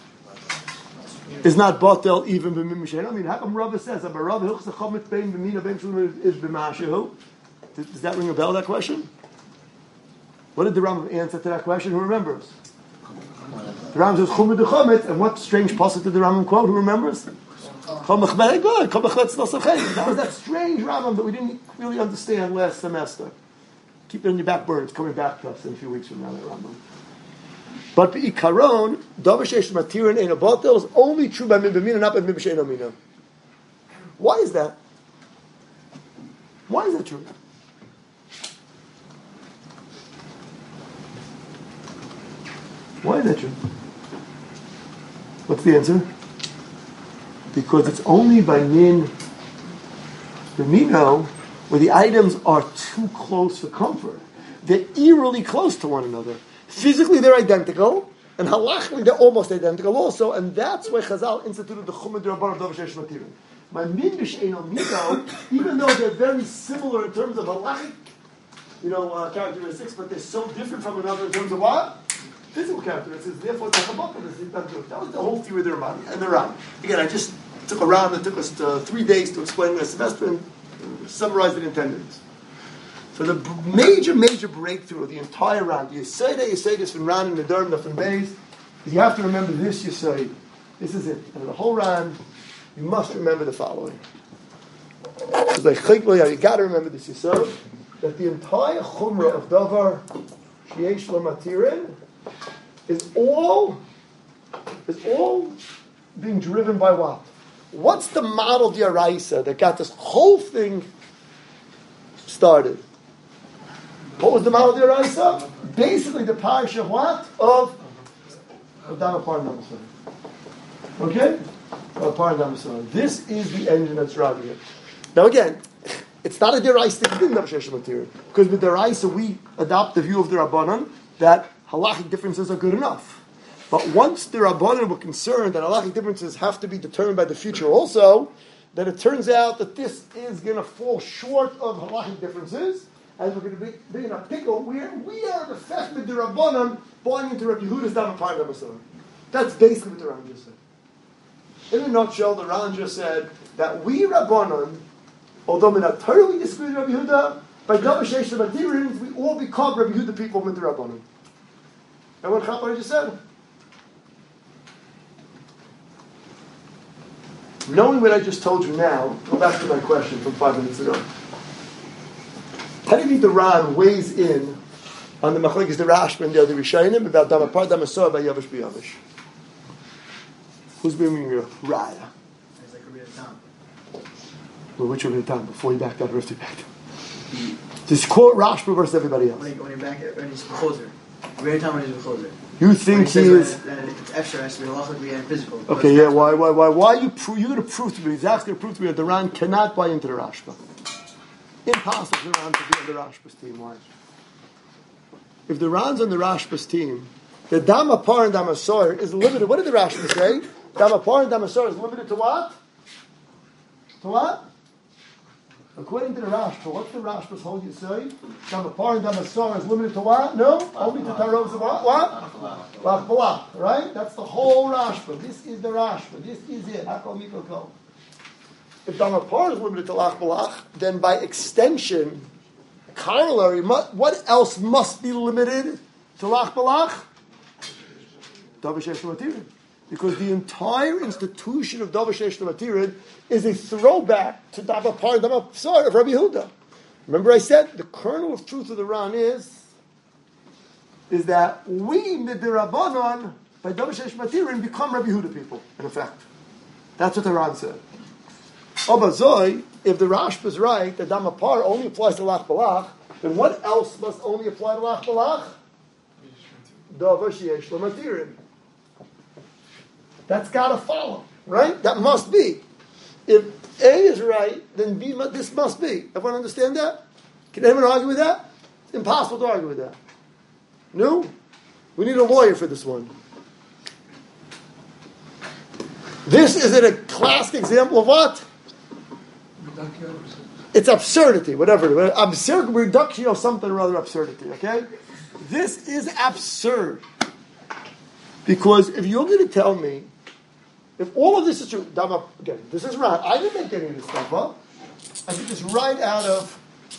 Is not botel even b'mimishayim. I mean, how come Rava says that Rava hilchos chametz bein b'mina bein shlum is b'mashahu? Does that ring a bell? That question? What did the Rambam answer to that question? Who remembers? The Rambam says chumud chametz, and what strange pasuk did the Rambam quote? Who remembers? Chomachbei good. Chomachbei tznosachay. That was that strange Rambam that we didn't really understand last semester. Keep it in your back burner. It's coming back to us in a few weeks from now. That Rambam. But Ikaron, Davar Sheish Matir in a bottle is only true by Min B'Mina, not by Min B'Shein Amina. Why is that? Why is that true? Why is that true? What's the answer? Because it's only by Min B'Mino where the items are too close for comfort. They're eerily close to one another. Physically, they're identical, and halachically, they're almost identical also, and that's why Chazal instituted the Chumad Rabban of Davar Sheish Matir. My Min B'Shein Mino, even though they're very similar in terms of halachic, you know, uh, characteristics, but they're so different from another in terms of what? Physical characteristics. Therefore, that was the whole theory of the Ramban and the Ram. Again, I just took a round. It took us uh, three days to explain the semester and uh, summarized it in ten minutes. So the major, major breakthrough of the entire round, you say that you say this from round in the Durham, from base, you have to remember this, you say, this is it. And the whole round, you must remember the following. It's like, you got to remember this, you say, that the entire chumrah of Davar Sheish Matirin is all, is all being driven by what? What's the model D'Oraisa that got this whole thing started? What was the model D'Oraisa? Basically the parish of what? Of of Damapar and Damasar. Okay? Of Par and Damasar. This is the engine that's driving it. Now again, it's not a D'Oraisa that didn't have Sheish material. Because with D'Oraisa we adopt the view of the Rabbanan that halachic differences are good enough. But once the Rabbanan were concerned that halachic differences have to be determined by the future also, that it turns out that this is going to fall short of halachic differences, and we're going to be, be in a pickle where we are the fact with the Rabbanan buying into Rabbi Yehuda's Damapar Damasar. That's basically what the Ran just said. In a nutshell, the Ran just said that we Rabbanan, although in a totally disagree with Rabbi Yehuda, by Davar Sheish Matirin, we all become Rabbi Yehuda people with the Rabbanan. And what Chapar just said? Knowing what I just told you now, go back to my question from five minutes ago. How do you think the Ran weighs in on the Machlekes the Rashba and the other Rishonim about Damapar Damasar by Yavish B'Yavish? Who's bringing your Raya? It's like a real time. Well, which one at a time? Before you back up, or after you back up? Just quote Rashba versus everybody else. When, when you're back at, when he's B'chozer. Real time when he's B'chozer. You think he, he is? That, that it's extra has to be halachically and physical. Okay, yeah. Why? Why? Why? Why you? Pro- you're going to prove to me? He's asking to prove to me that the Ran cannot buy into the Rashba. Impossible for the Ran to be on the Rashba's team. Why? If the Ran's on the Rashba's team, the Damapar and Damasar is limited. What did the Rashba say? Damapar and Damasar is limited to what? To what? According to the Rashba, what's the Rashba's whole you say? Damapar and Damasar is limited to what? No? Only to Taros of what? What? Lachbalach. Right? That's the whole Rashba. This is the Rashba. This is it. Hakol mikol kol. If Damapar is limited to Lachbalach, then by extension, corollary, what else must be limited to Lachbalach? Davar Sheish Matirin. Because the entire institution of Davar Sheish Lematirin is a throwback to Dava Par Dava Psar of Rabbi Yehuda. Remember I said, the kernel of truth of the Ran is, is that we, Midirabanan, by Davar Sheish Lematirin, become Rabbi Yehuda people, in effect. That's what the Ran said. Abazoi, if the Rashba is right, that Dama Par only applies to Lach Balach, then what else must only apply to Lach Balach? Davar Sheish Lematirin. That's got to follow, right? That must be. If A is right, then B, this must be. Everyone understand that? Can anyone argue with that? It's impossible to argue with that. No? We need a lawyer for this one. This is a classic example of what? It's absurdity, whatever. Absurd reduction of something or other absurdity, okay? This is absurd. Because if you're going to tell me, if all of this is true, again, this is right. I didn't make any of this stuff up. I think it's right out of,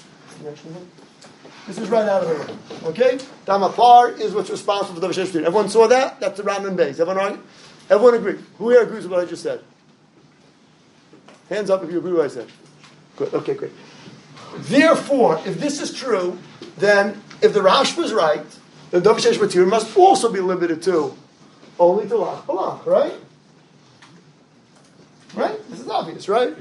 this is right out of the room. Okay? Damapar is what's responsible for the Davar Sheish Lematirin. Everyone saw that? That's the Ran and Beis. Everyone, everyone agree? Who here agrees with what I just said? Hands up if you agree with what I said. Good. Okay, great. Therefore, if this is true, then if the Rashba is right, then Davar Sheish Lematirin must also be limited to only to Lach Balach, right? Right? This is obvious, right?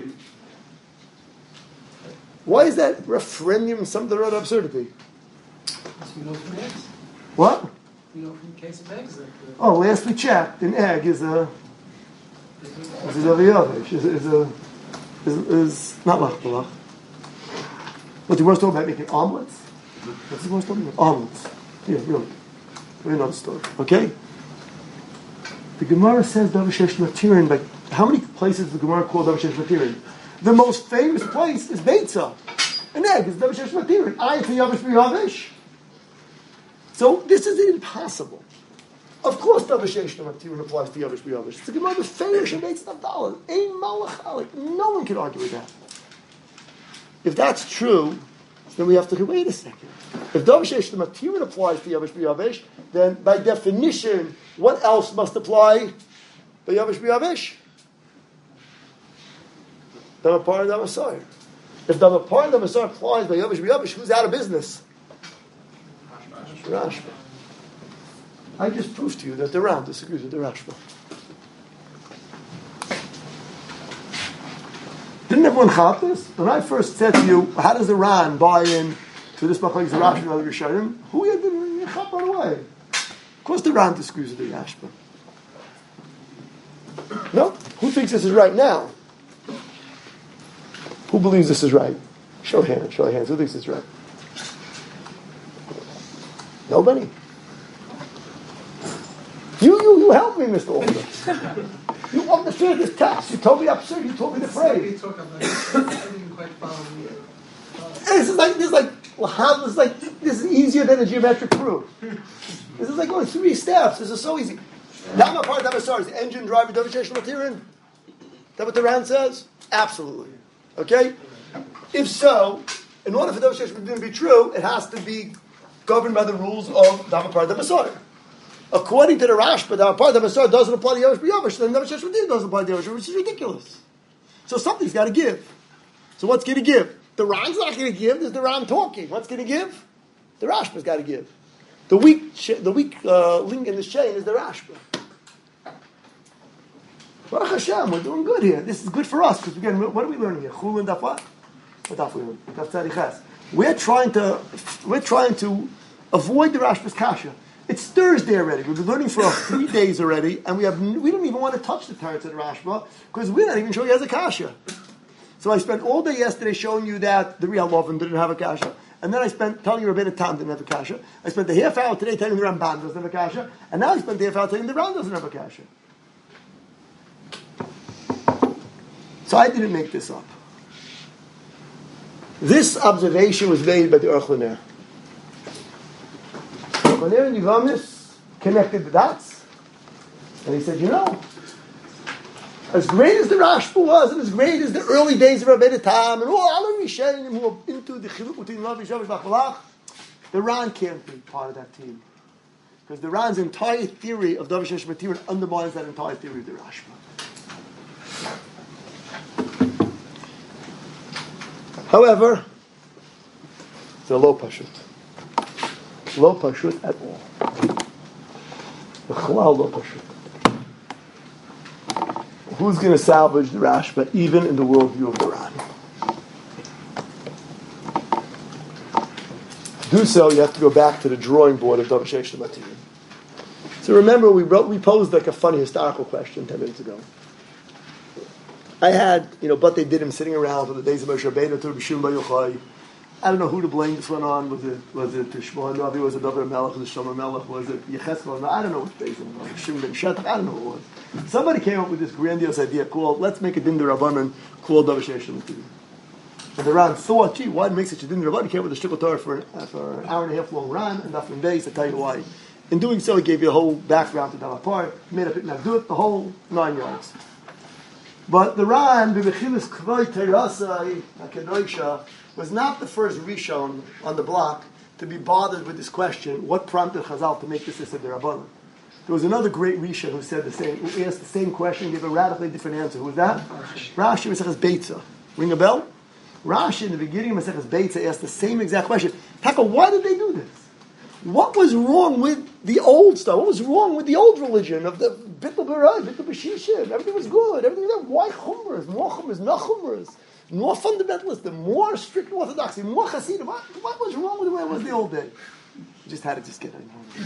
Why is that referendum something or other absurdity? We know from eggs. What? We know from the case of eggs. That, uh, oh, last we checked, an egg is a is a Davar is, is a is, is not Lach Balach. What the worst talking about making omelets? What's the worst talking about? Omelets. Yeah, really. Very another story. Okay? The Gemara says Davar Sheish Lematirin, like how many places does the Gemara call Davar Sheish Lematirin? The most famous place is Beitzah. An egg is Davar Sheish Lematirin. Ayin to Yavish B'Yavish. So this is impossible. Of course Davar Sheish Lematirin applies to Yavish B'Yavish. It's the Gemara, the famous Beitzah Avdalah. Ein Malachalik. No one can argue with that. If that's true, then we have to wait a second. If Davar Sheish Lematirin applies to Yavish B'Yavish, then by definition, what else must apply by Yavish B'Yavish? Damapar and Damasar. If Damapar and Damasar applies by Yavish B'Yavish, who's out of business? Rashba. I just proved to you that the Ram disagrees with the Rashba. Didn't everyone chop this? When I first said to you, how does the Ran buy in to this Machlokes Rashba and other Rishonim? Who you didn't chop right away? Of course the Ran disagrees with the Rashba. No? Who thinks this is right now? Who believes this is right? Show hands, show hands. Who thinks this is right? Nobody? You, you, you help me, Mister Alder. You understood this task. You told me absurd. You told me the phrase. talk about it. I didn't quite follow me. This is like this is like this is like this is easier than a geometric proof. This is like going three steps. This is so easy. Dama part Damasar is the engine driver Davar Sheish Lematirin. Is that what the Ran says? Absolutely. Okay? If so, in order for Davar Sheish Lematirin to be true, it has to be governed by the rules of Dama part Damasar. According to the Rashba, Dama part Damasar doesn't apply to Yavish B'Yavish, then Davar Sheish Lematirin doesn't apply to Yavish, which is ridiculous. So something's got to give. So what's going to give? The Ran's not going to give. There's the Ran talking. What's going to give? The Rashba's got to give. The weak, the weak uh, link in this chain is the Rashba. Baruch Hashem, we're doing good here. This is good for us because again, what are we learning here? Chul and Daf what? What Daf we learn? Daf Tzadi Ches. We're trying to, we're trying to avoid the Rashba's kasha. It's Thursday already. We've been learning for three days already, and we have we don't even want to touch the teretz of the Rashba because we're not even sure he has a kasha. So I spent all day yesterday showing you that the Real Lovin didn't have a kasha. And then I spent telling you Rabbeinu Tam didn't have a kasha. I spent the half hour today telling you the Ramban doesn't have a kasha. And now I spent the half hour telling you the Ran doesn't have a kasha. So I didn't make this up. This observation was made by the Aruch LaNer. Aruch LaNer and Yivamis connected the dots. And he said, you know, as great as the Rashba was, and as great as the early days of Rabbeinu Tam, and all the Rishonim who were into the chiluk between Yavish B'Yavish, the Ran can't be part of that team. Because the Ran's entire theory of Davar Shesh Matir undermines that entire theory of the Rashba. However, it's a low pashut. Low pashut at all. The chalal low pashut. Who's going to salvage the Rashba even in the worldview of the Ran? To do so, you have to go back to the drawing board of Davar Shesh Matir. So remember, we wrote, we posed like a funny historical question ten minutes ago. I had, you know, but they did him sitting around for the days of Moshe Rabbeinu to B'Shim Yochai. I don't know who to blame this one on. Was it was it Shmuel Navi? Was it David Melech? Was it Shlomo Melech? Was it Yecheskel? I don't know which base it was. Shim Ben Shetach? I don't know who it was. Somebody came up with this grandiose idea called, let's make a din d'Rabbanan called Davar Shesh Matir. And the Ran thought, gee, why make such a din d'Rabbanan? He came up with a shtickle Torah for, uh, for an hour and a half long Ran, and nothing days. I'll tell you why. In doing so, he gave you a whole background to Davar Par, made up it and do it the whole nine yards. But the Ran, B'Mechilas Kvoi Teirasai HaKadoisha, was not the first Rishon on the block to be bothered with this question, what prompted Chazal to make this Issa d'Rabbanan? There was another great Rishon who said the same, who asked the same question, gave a radically different answer. Who was that? Rashi Maseches Beitza. Ring a bell? Rashi in the beginning of Maseches Beitza asked the same exact question. Taka, why did they do this? What was wrong with the old stuff? What was wrong with the old religion of the Bittul B'Rai, Bittul B'Shishim? Everything was good. Everything was good. Why Chumras? More Chumras, no Chumras. More fundamentalists, more strict orthodoxy, more Hasidim. What, what was wrong with the way it was the old day? You just had to just get it.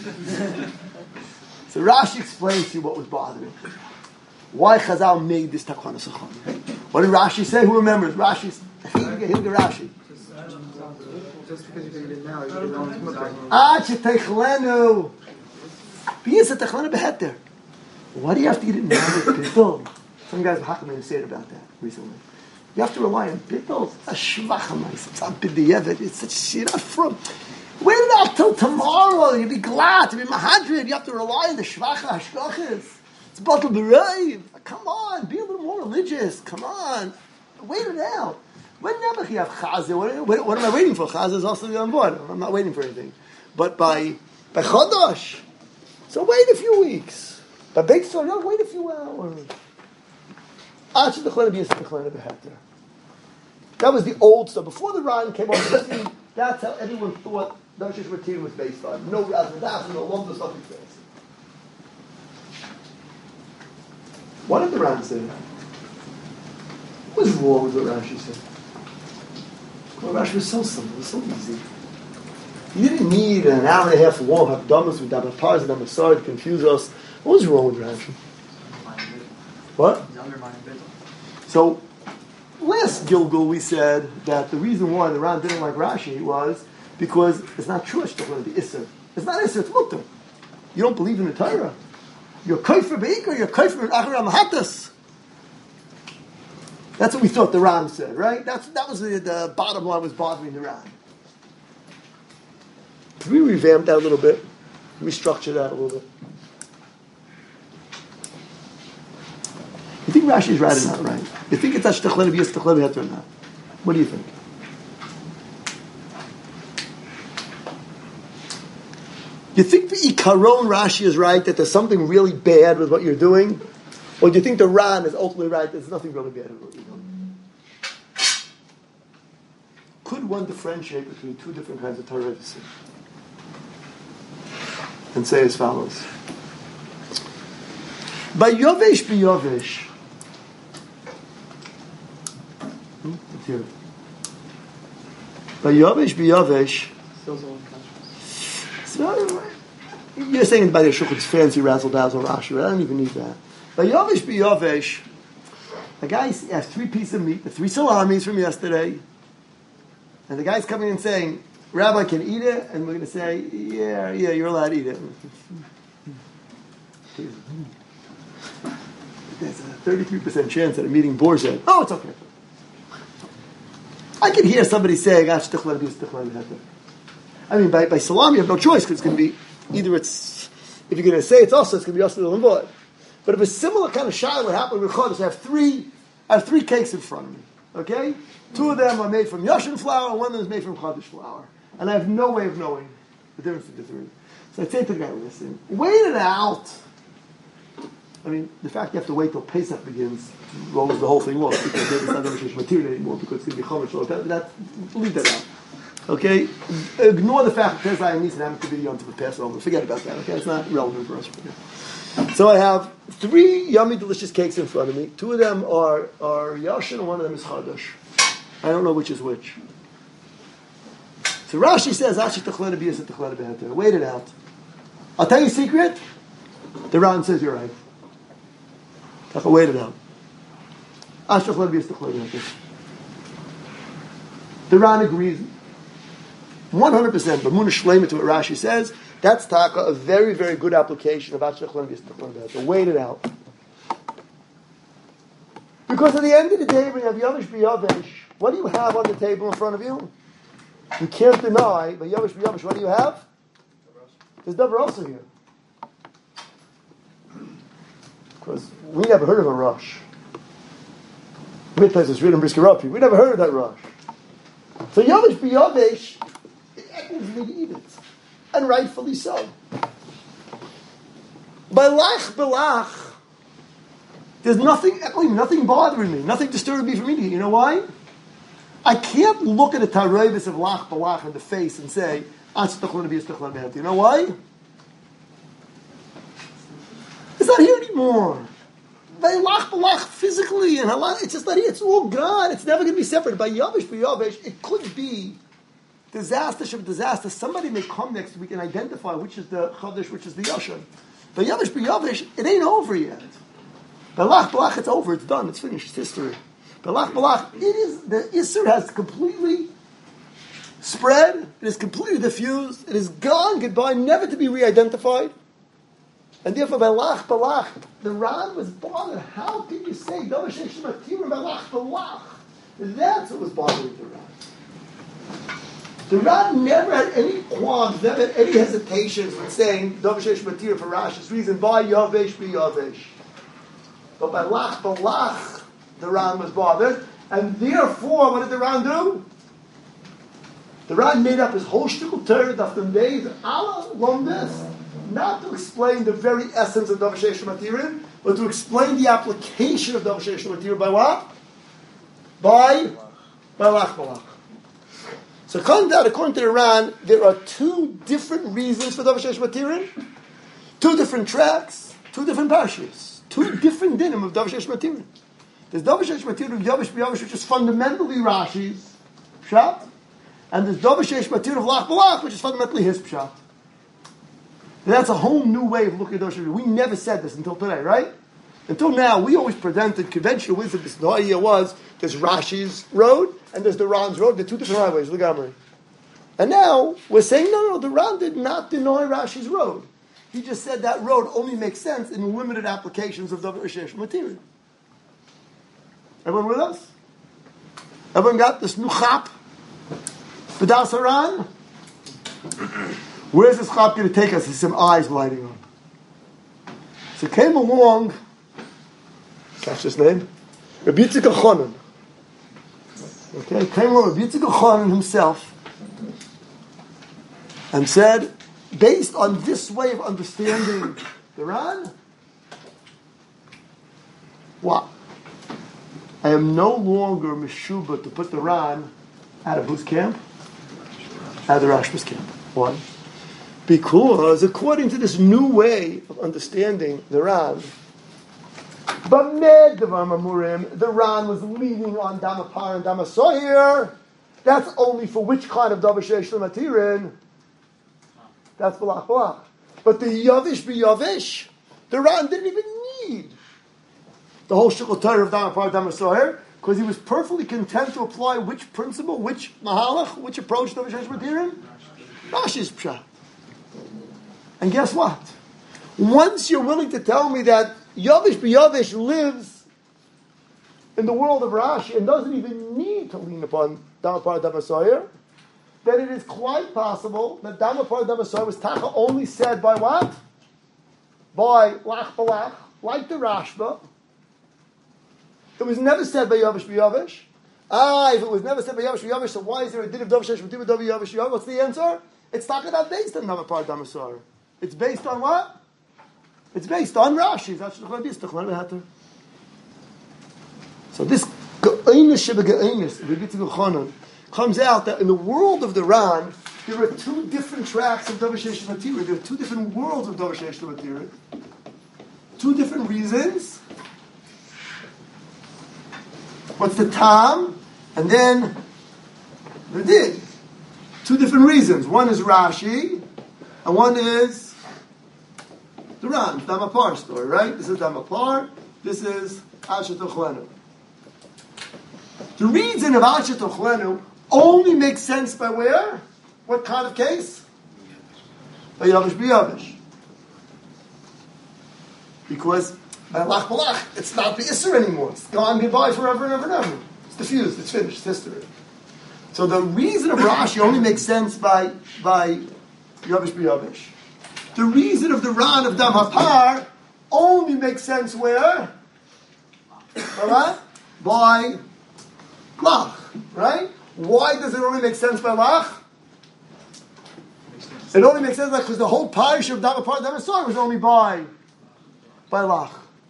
So Rashi explains to you what was bothering. Why Chazal made this Takana Sachon. What did Rashi say? Who remembers? Rashi. He'll get Rashi. Just because you didn't now, you didn't know. Ah, Chetechlenu. Because the Techlenu beheter. Why do you have to eat it now with Bittul? Some guys were hacking say it about that recently. You have to rely on Bittul. It's a shvachamais. It's not b'di'evet. It's such shit. Not from. Wait it out till tomorrow. You'll be glad to be mahadrid. You have to rely on the shvacha hashkochis. It's bottle b'rayv. Come on, be a little more religious. Come on, wait it out. When Nebuch you have chazah, what, what, what am I waiting for? Chazah is also on board. I'm not waiting for anything. But by by chodosh, so wait a few weeks. By Beit Tzorah, wait a few hours. That was the old stuff. Before the Ran came on the scene, that's how everyone thought Davar Shesh Matir was based on. No Razadas, no lump of stuff fancy. What did the Ran say? What was wrong with what Rashi said? Well, Rashi was so simple, it was so easy. You didn't need an hour and a half long Havdamas with Dabar Pars and Dabar Sar to confuse us. What was wrong with Rashi? What? So, last Gilgul we said that the reason why the Ran didn't like Rashi was because it's not true it's going to be Isser. It's not Isser, it's Mutter. You don't believe in the Torah. You're Kaifer Be'ikar, you're Kaifer Achar Mahatas. That's what we thought the Ran said, right? That's, that was the, the bottom line was bothering the Ran. We revamped that a little bit, restructured that a little bit. You think Rashi is right or not right? You think it's Ashtachlen B'Yis Tachlen B'Heter or not? What do you think? You think the Ikaron Rashi is right, that there's something really bad with what you're doing? Or do you think the Ran is ultimately right, there's nothing really bad with what you're doing? Could one differentiate between two different kinds of Torah and say as follows? By Yovesh B'Yovesh, here. By Yovesh B'Yovesh, you're saying by the Shulchan's fancy razzle dazzle Rashi, right? I don't even need that. By Yovesh B'Yovesh, the guy has three pieces of meat, the three salamis from yesterday, and the guy's coming in saying, Rabbi can eat it, and we're going to say, yeah, yeah, you're allowed to eat it. There's a thirty-three percent chance that a meeting bore said, oh, it's okay. I can hear somebody saying, I mean, by, by salam, you have no choice, because it's going to be, either it's, if you're going to say it's also, it's going to be also the limbo. But if a similar kind of shayla would happen with Chodesh, I have three, I have three cakes in front of me, okay? Two of them are made from Yashin flour, and one of them is made from Chodesh flour. And I have no way of knowing. the difference between the three. So I'd say to the guy, listen, wait it out. I mean, the fact you have to wait till Pesach begins rolls the whole thing off because then it's not going to be material anymore because it's going to be Chomesh. So that, that, leave that out. Okay? Ignore the fact that Pesach and Nisan happen to be the until the Passover. Forget about that. Okay? It's not relevant for us. So I have three yummy, delicious cakes in front of me. Two of them are, are Yashin and one of them is Chadash. I don't know which is which. So Rashi says, Ashi Techlena B'Yis and Techlena B'Heter. Wait it out. I'll tell you a secret. The Ran says you're right. I'll wait it out. Ashi Techlena B'Yis Techlena B'Heter. The Ran agrees one hundred percent. But Muna Shleima to what Rashi says, that's taka, a very, very good application of Ashi Techlena B'Yis Techlena B'Heter. Wait it out. Because at the end of the day, when you have Yavish B'Yavish, what do you have on the table in front of you? You can't deny, but Yavish B'Yavish, what do you have? There's never also here. Because we never heard of a rush. We places reading Briskarapi. We never heard of that rush. So Yavish B'Yavish, it means you need to eat it. And rightfully so. By Lach B'Lach, there's nothing, nothing bothering me, nothing disturbing me from eating it. You know why? I can't look at a Tarevis of Lach Balach in the face and say, you know why? It's not here anymore. By Lach Balach physically, and it's just not here. It's all gone. It's never going to be separated. By Yavish, by Yavish, it could be disaster, should disaster. Somebody may come next week and identify which is the Chadash, which is the Yashan. By Yavish, by Yavish, it ain't over yet. Balach, balach, it's over, it's done, it's finished, it's history. Balach, balach, it is, the Isser has completely spread, it is completely diffused, it is gone, goodbye, never to be re-identified. And therefore, balach, balach, the Ran was bothered. How can you say, Davash Shematirim, balach, balach? That's what was bothering the Ran. The Ran never had any qualms, never had any hesitations with saying, Davash Shematirim for Rashi's reason, by Yavesh, be Yavesh. But by Lach Balach, the Ran was bothered, and therefore, what did the Ran do? The Ran made up his whole shtickle Torah of the days, Allah Lomdes, not to explain the very essence of Davash Shematirim, but to explain the application of Davash Shematirim by what? By by Lach Balach. So, according to, according to the Ran, there are two different reasons for Davash Shematirim, two different tracks, two different parshas. Two different dinim of Davash Shematirim. There's Davash Shematirim of Yavish B'Yavish, which is fundamentally Rashi's pshat, and there's Davash Shematirim of Lach Balach, which is fundamentally his pshat. And that's a whole new way of looking at Davash Shematirim. We never said this until today, right? Until now, we always presented conventional wisdom. The idea was there's Rashi's road and there's the Ran's road. They're two different highways. Look at And now we're saying no, no. The Ran did not deny Rashi's road. He just said that road only makes sense in limited applications of Davash Shematirim. Everyone with us? Everyone got this new chap? B'das Haran? Where's this chap going to take us? There's some eyes lighting up. So came along, catch his name? Rabbi Yitzchak Elchanan. Okay, came along Rabbi Yitzchak Elchanan himself and said, based on this way of understanding the Ran, what? I am no longer Meshuba to put the Ran out of whose camp? Out of the Rashba's camp. Why? Because according to this new way of understanding the Ran, the Ran was leaning on Damapar and Damasoyer. That's only for which kind of Davash Shematirim? That's Balach Balach. But the Yavish B'Yavish, the Ran didn't even need the whole Shikol Torah of Damapar Damasoyer, because he was perfectly content to apply which principle, which Mahalach, which approach to Davash Shematirim? Rashi's Pshat. And guess what? Once you're willing to tell me that Yavish B'Yavish lives in the world of Rashi and doesn't even need to lean upon Damapar Damasoyer, then it is quite possible that Damapar Damasoyer was Tacha only said by what? By Lach Balach, like the Rashba. It was never said by Yavish B'Yavish. Ah, if it was never said by Yavish B'Yavish, so why is there a din of Davash Shematirim with Yavish B'Yavish? What's the answer? It's not about based on Damapar Damasar. It's based on what? It's based on Rashi. So this comes out that in the world of the Ran, there are two different tracks of Davashesh Matira. There are two different worlds of Davashesh Matira. Two different reasons. What's the Tam? And then the Din. Two different reasons. One is Rashi, and one is the Ran, Damapar story, right? This is Damapar, this is Ashet Ochlenu. The reason of Ashet Ochlenu only makes sense by where? What kind of case? By Yavish B'Yavish. Because by Lach Balach, it's not the Isser anymore. It's gone goodbye forever and ever and ever. It's diffused, it's finished, it's history. So the reason of Rashi only makes sense by by Yavish B'Yavish. The reason of the Ran of Damapar only makes sense where? Right? By Lach, right? Why does it only make sense by Lach? It only makes sense because the whole parish of Damapar Damasar was only by by Lach.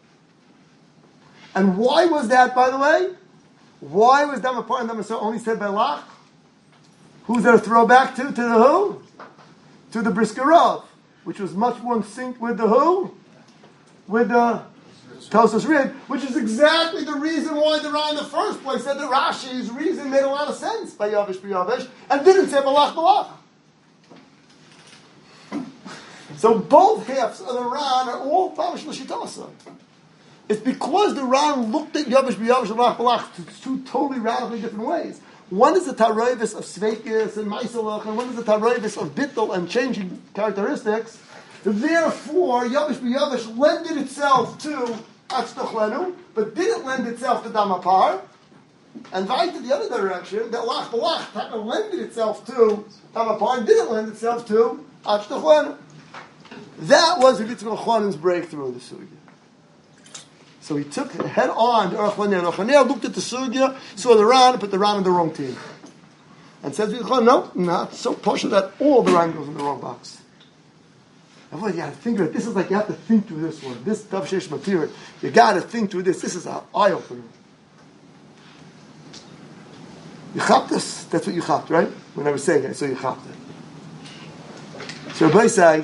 And why was that, by the way? Why was Damapar and Damasar only said by Lach? Who's there to throw back to? To the who? To the Briskerov, which was much more in sync with the who? With the Tosas Rid, which is exactly the reason why the Ran in the first place said that Rashi's reason made a lot of sense by Yavish B'Yavish and didn't say Balach Balach. So both halves of the Ran are all Pamish L'Shitasa. It's because the Ran looked at Yavish B'Yavish and Balach Balach two totally radically different ways. One is the Taroivis of Sveikis and Maisalach, and one is the Taroivis of Bittel and changing characteristics. Therefore, Yavish B'Yavish lended itself to Achdochlenu, but didn't lend itself to Damapar. And right to the other direction, that Lach Balach lended itself to Damapar and didn't lend itself to Achdochlenu. That was Rabbi Yitzchak Elchanan's breakthrough in the Sugya. So he took it head on to Aruch LaNer. Aruch LaNer looked at the Sugya, saw the Ran, and put the Ran on the wrong team. And says to Elchanan, no, not so partial that all the Ran goes in the wrong box. I thought you got to think of it. This is like you have to think through this one. This Davashesh material, you got to think through this. This is an eye opener. You chapped this. That's what you chapped, right? When I was saying it, so you chapped it. So Rabbi say,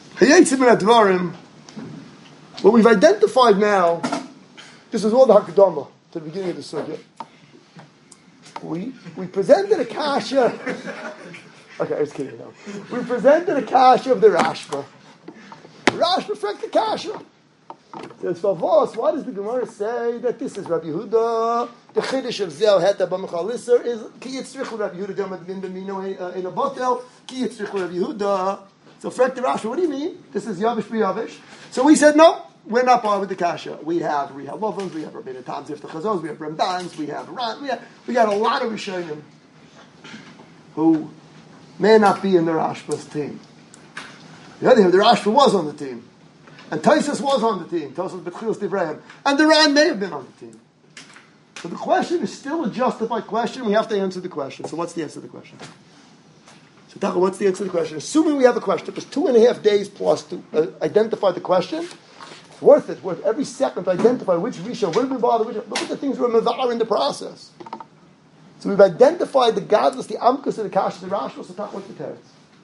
what we've identified now, this is all the Hakadama to the beginning of the Sugya. We we presented a kasha. Okay, I was kidding now. We presented a kasha of the Rashba. Rashba franked the kasha. Says, Favos, why does the Gemara say that this is Rabbi Yehuda? The Chiddush of Zel Heta B'Mechalisser is Ki Yitzrichu Rabbi Yehuda Jamad Bin B'Mino in a Botel Ki Yitzrichu Rabbi Yehuda. So franked the Rashba. What do you mean? This is Yavish B'Yavish. So we said no. We're not part with the kasha. We have we have Lovans, we have Rabbeinu Tam Zif the Chazos, we have Ramdans, we have Ran, we have we got a lot of Rishonim who may not be in the Rashba's team. The other hand, the Rashba was on the team. And Taisus was on the team. Taisus B'Tchilas Divrayim. And the Ran may have been on the team. So the question is still a justified question. We have to answer the question. So what's the answer to the question? So Taka, what's the answer to the question? Assuming we have a question, it was two and a half days plus to uh, identify the question. It's worth it. Worth every second to identify which Risha, what did we bother, which, look at the things we're Mavar in the process. So we've identified the godless, the Amkus, the Kasha, the Rashba, so Taka, what's the teretz?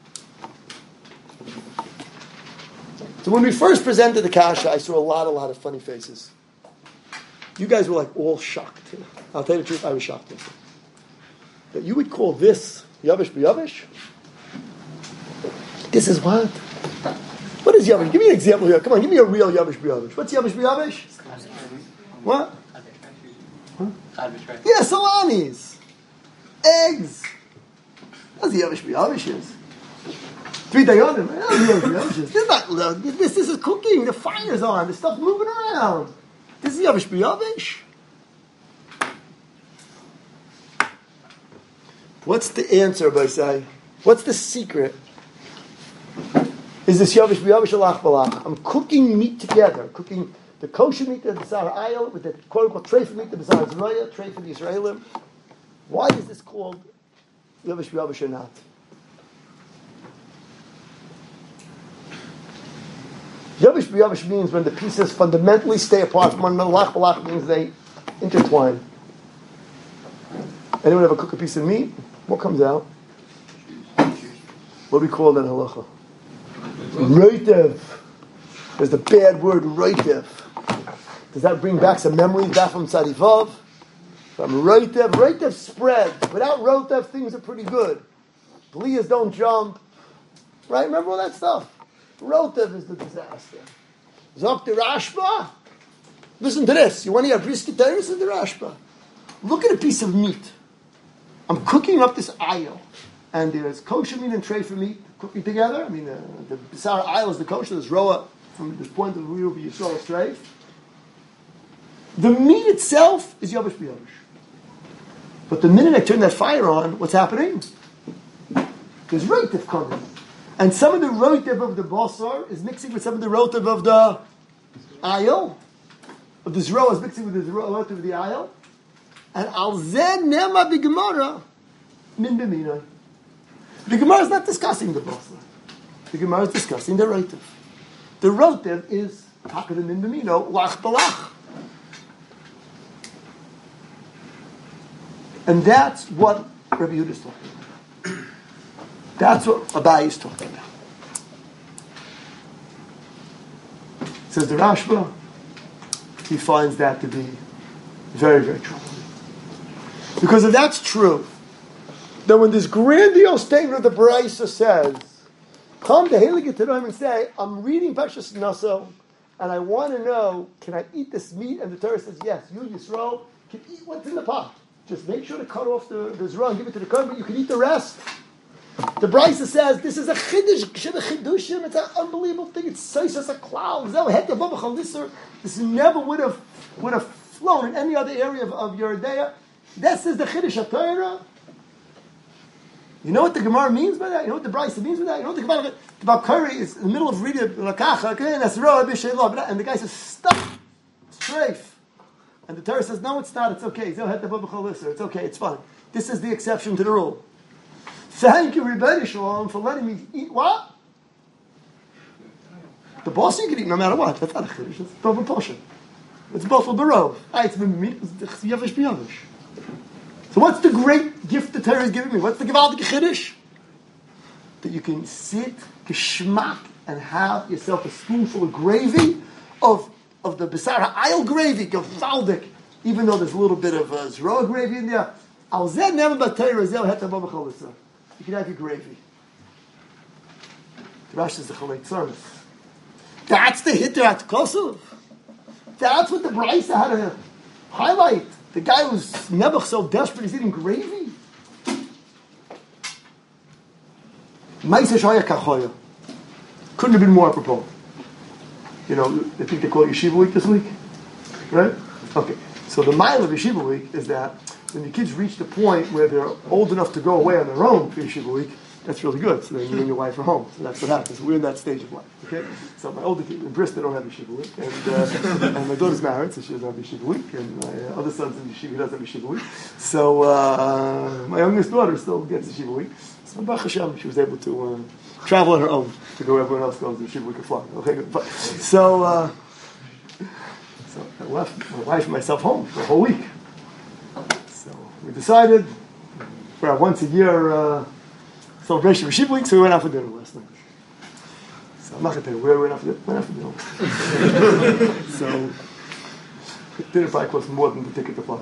So when we first presented the kasha, I saw a lot, a lot of funny faces. You guys were like all shocked. I'll tell you the truth, I was shocked. That you would call this Yavish B'Yavish? This is what? What is Yavish? Give me an example here. Come on, give me a real Yavish B'Yavish. What's Yavish B'Yavish? What? Huh? Yeah, salamis. Eggs. That's the Yavish B'Yavish is. Three dayonim. This, not, this, this is cooking. The fire's on. The stuff's moving around. This is Yavish B'Yavish. What's the answer, Baisai? What's the secret? Is this Yavish B'Yavish or Lach Balach? I'm cooking meat together. Cooking the kosher meat, the B'Zar Ayel, with the quote-unquote treif meat, the B'Zar Zroya, treif for the Israelim. Why is this called Yavish B'Yavish or not? Yavish b'yavish means when the pieces fundamentally stay apart from one another. Lach b'lach means they intertwine. Anyone ever cook a piece of meat? What comes out? What do we call that halacha? Roitev. There's the bad word roitev. Does that bring back some memories back from Tzadivav? From roitev. Roitev spread. Without roitev, things are pretty good. Bliyas don't jump. Right? Remember all that stuff? Rotev is the disaster. Zok the Rashba. Listen to this. You want to hear brisket? Listen to the Rashba. Look at a piece of meat. I'm cooking up this aisle, and there's kosher meat and treifa meat cooking together. I mean, uh, the Bisar aisle is the kosher. There's roa from this point of view of Yisrael treif. The meat itself is yavish b'yavish. But the minute I turn that fire on, what's happening? There's roitev coming. And some of the roitev of the basar is mixing with some of the roitev of the aisle. Of the zroa is mixing with the roitev of the aisle. And al zeh nema b'gemara min b'minay. The Gemara is not discussing the basar. The Gemara is discussing the roitev. The roitev is taka min b'mino lach balach. And that's what Rabbi Yehuda is talking about. That's what Abai is talking about. Says the Rashba, he finds that to be very, very true. Because if that's true, then when this grandiose statement of the Baraisa says, come to Heilige Teroim and say, I'm reading Parshas Naso, and I want to know, can I eat this meat? And the Torah says, yes, you, Yisrael, can eat what's in the pot. Just make sure to cut off the, the zrah and give it to the Kohen, but you can eat the rest. The Brisa says this is a chiddush, chidushim. It's an unbelievable thing. It's such as a cloud. This never would have would have flown in any other area of, of Yeridea. This is the chiddush of Torah. You know what the Gemara means by that? You know what the Brisa means by that? You know what the Gemara? The Bakari is in the middle of reading Lakacha, and the guy says, "Stop, strafe." And the Torah says, "No, it's not. It's okay. It's okay. It's fine. This is the exception to the rule." Thank you, Rebbeinu Shalom, for letting me eat what? The boss you can eat no matter what. That's not a chiddush. It's double portion. It's both of barov. It's meat. It's yavish b'yavish. So what's the great gift the Torah is giving me? What's the gewaltige chiddush? That you can sit, geschmack, and have yourself a spoonful of gravy of of the Besara aisle gravy, gewaldig, even though there's a little bit of uh, zroa gravy in there. Al zeh never b'Torah zeh heter b'mechalisa. You can have your gravy. The Rashi is the Chalei Tzarnas. That's the hitter at Kosov. That's what the Brisa had to highlight. The guy who's never so desperate, he's eating gravy. Maisa Shaya Kachoya. Couldn't have been more apropos. You know, I think they call it Yeshiva Week this week. Right? Okay. So the mile of Yeshiva Week is that when the kids reach the point where they're old enough to go away on their own for Yeshiva Week, that's really good. So then you and your wife are home. So that's what happens. We're in that stage of life. Okay? So my older kid in Bristol don't have Yeshiva Week. And, uh, and my daughter's married, so she doesn't have Yeshiva Week. And my uh, other son's in Yeshiva, he doesn't have Yeshiva Week. So uh, my youngest daughter still gets Yeshiva Week. So Baruch Hashem, she was able to uh, travel on her own to go where everyone else goes to Yeshiva Week and fly. Okay, good. But, so, uh, so I left my wife and myself home for a whole week. We decided for our once a year uh, celebration of Yeshiva Week, so we went out for dinner last night. So I'm not going to tell you where we went out for dinner. Went out for dinner. So dinner probably cost more than the ticket to fly.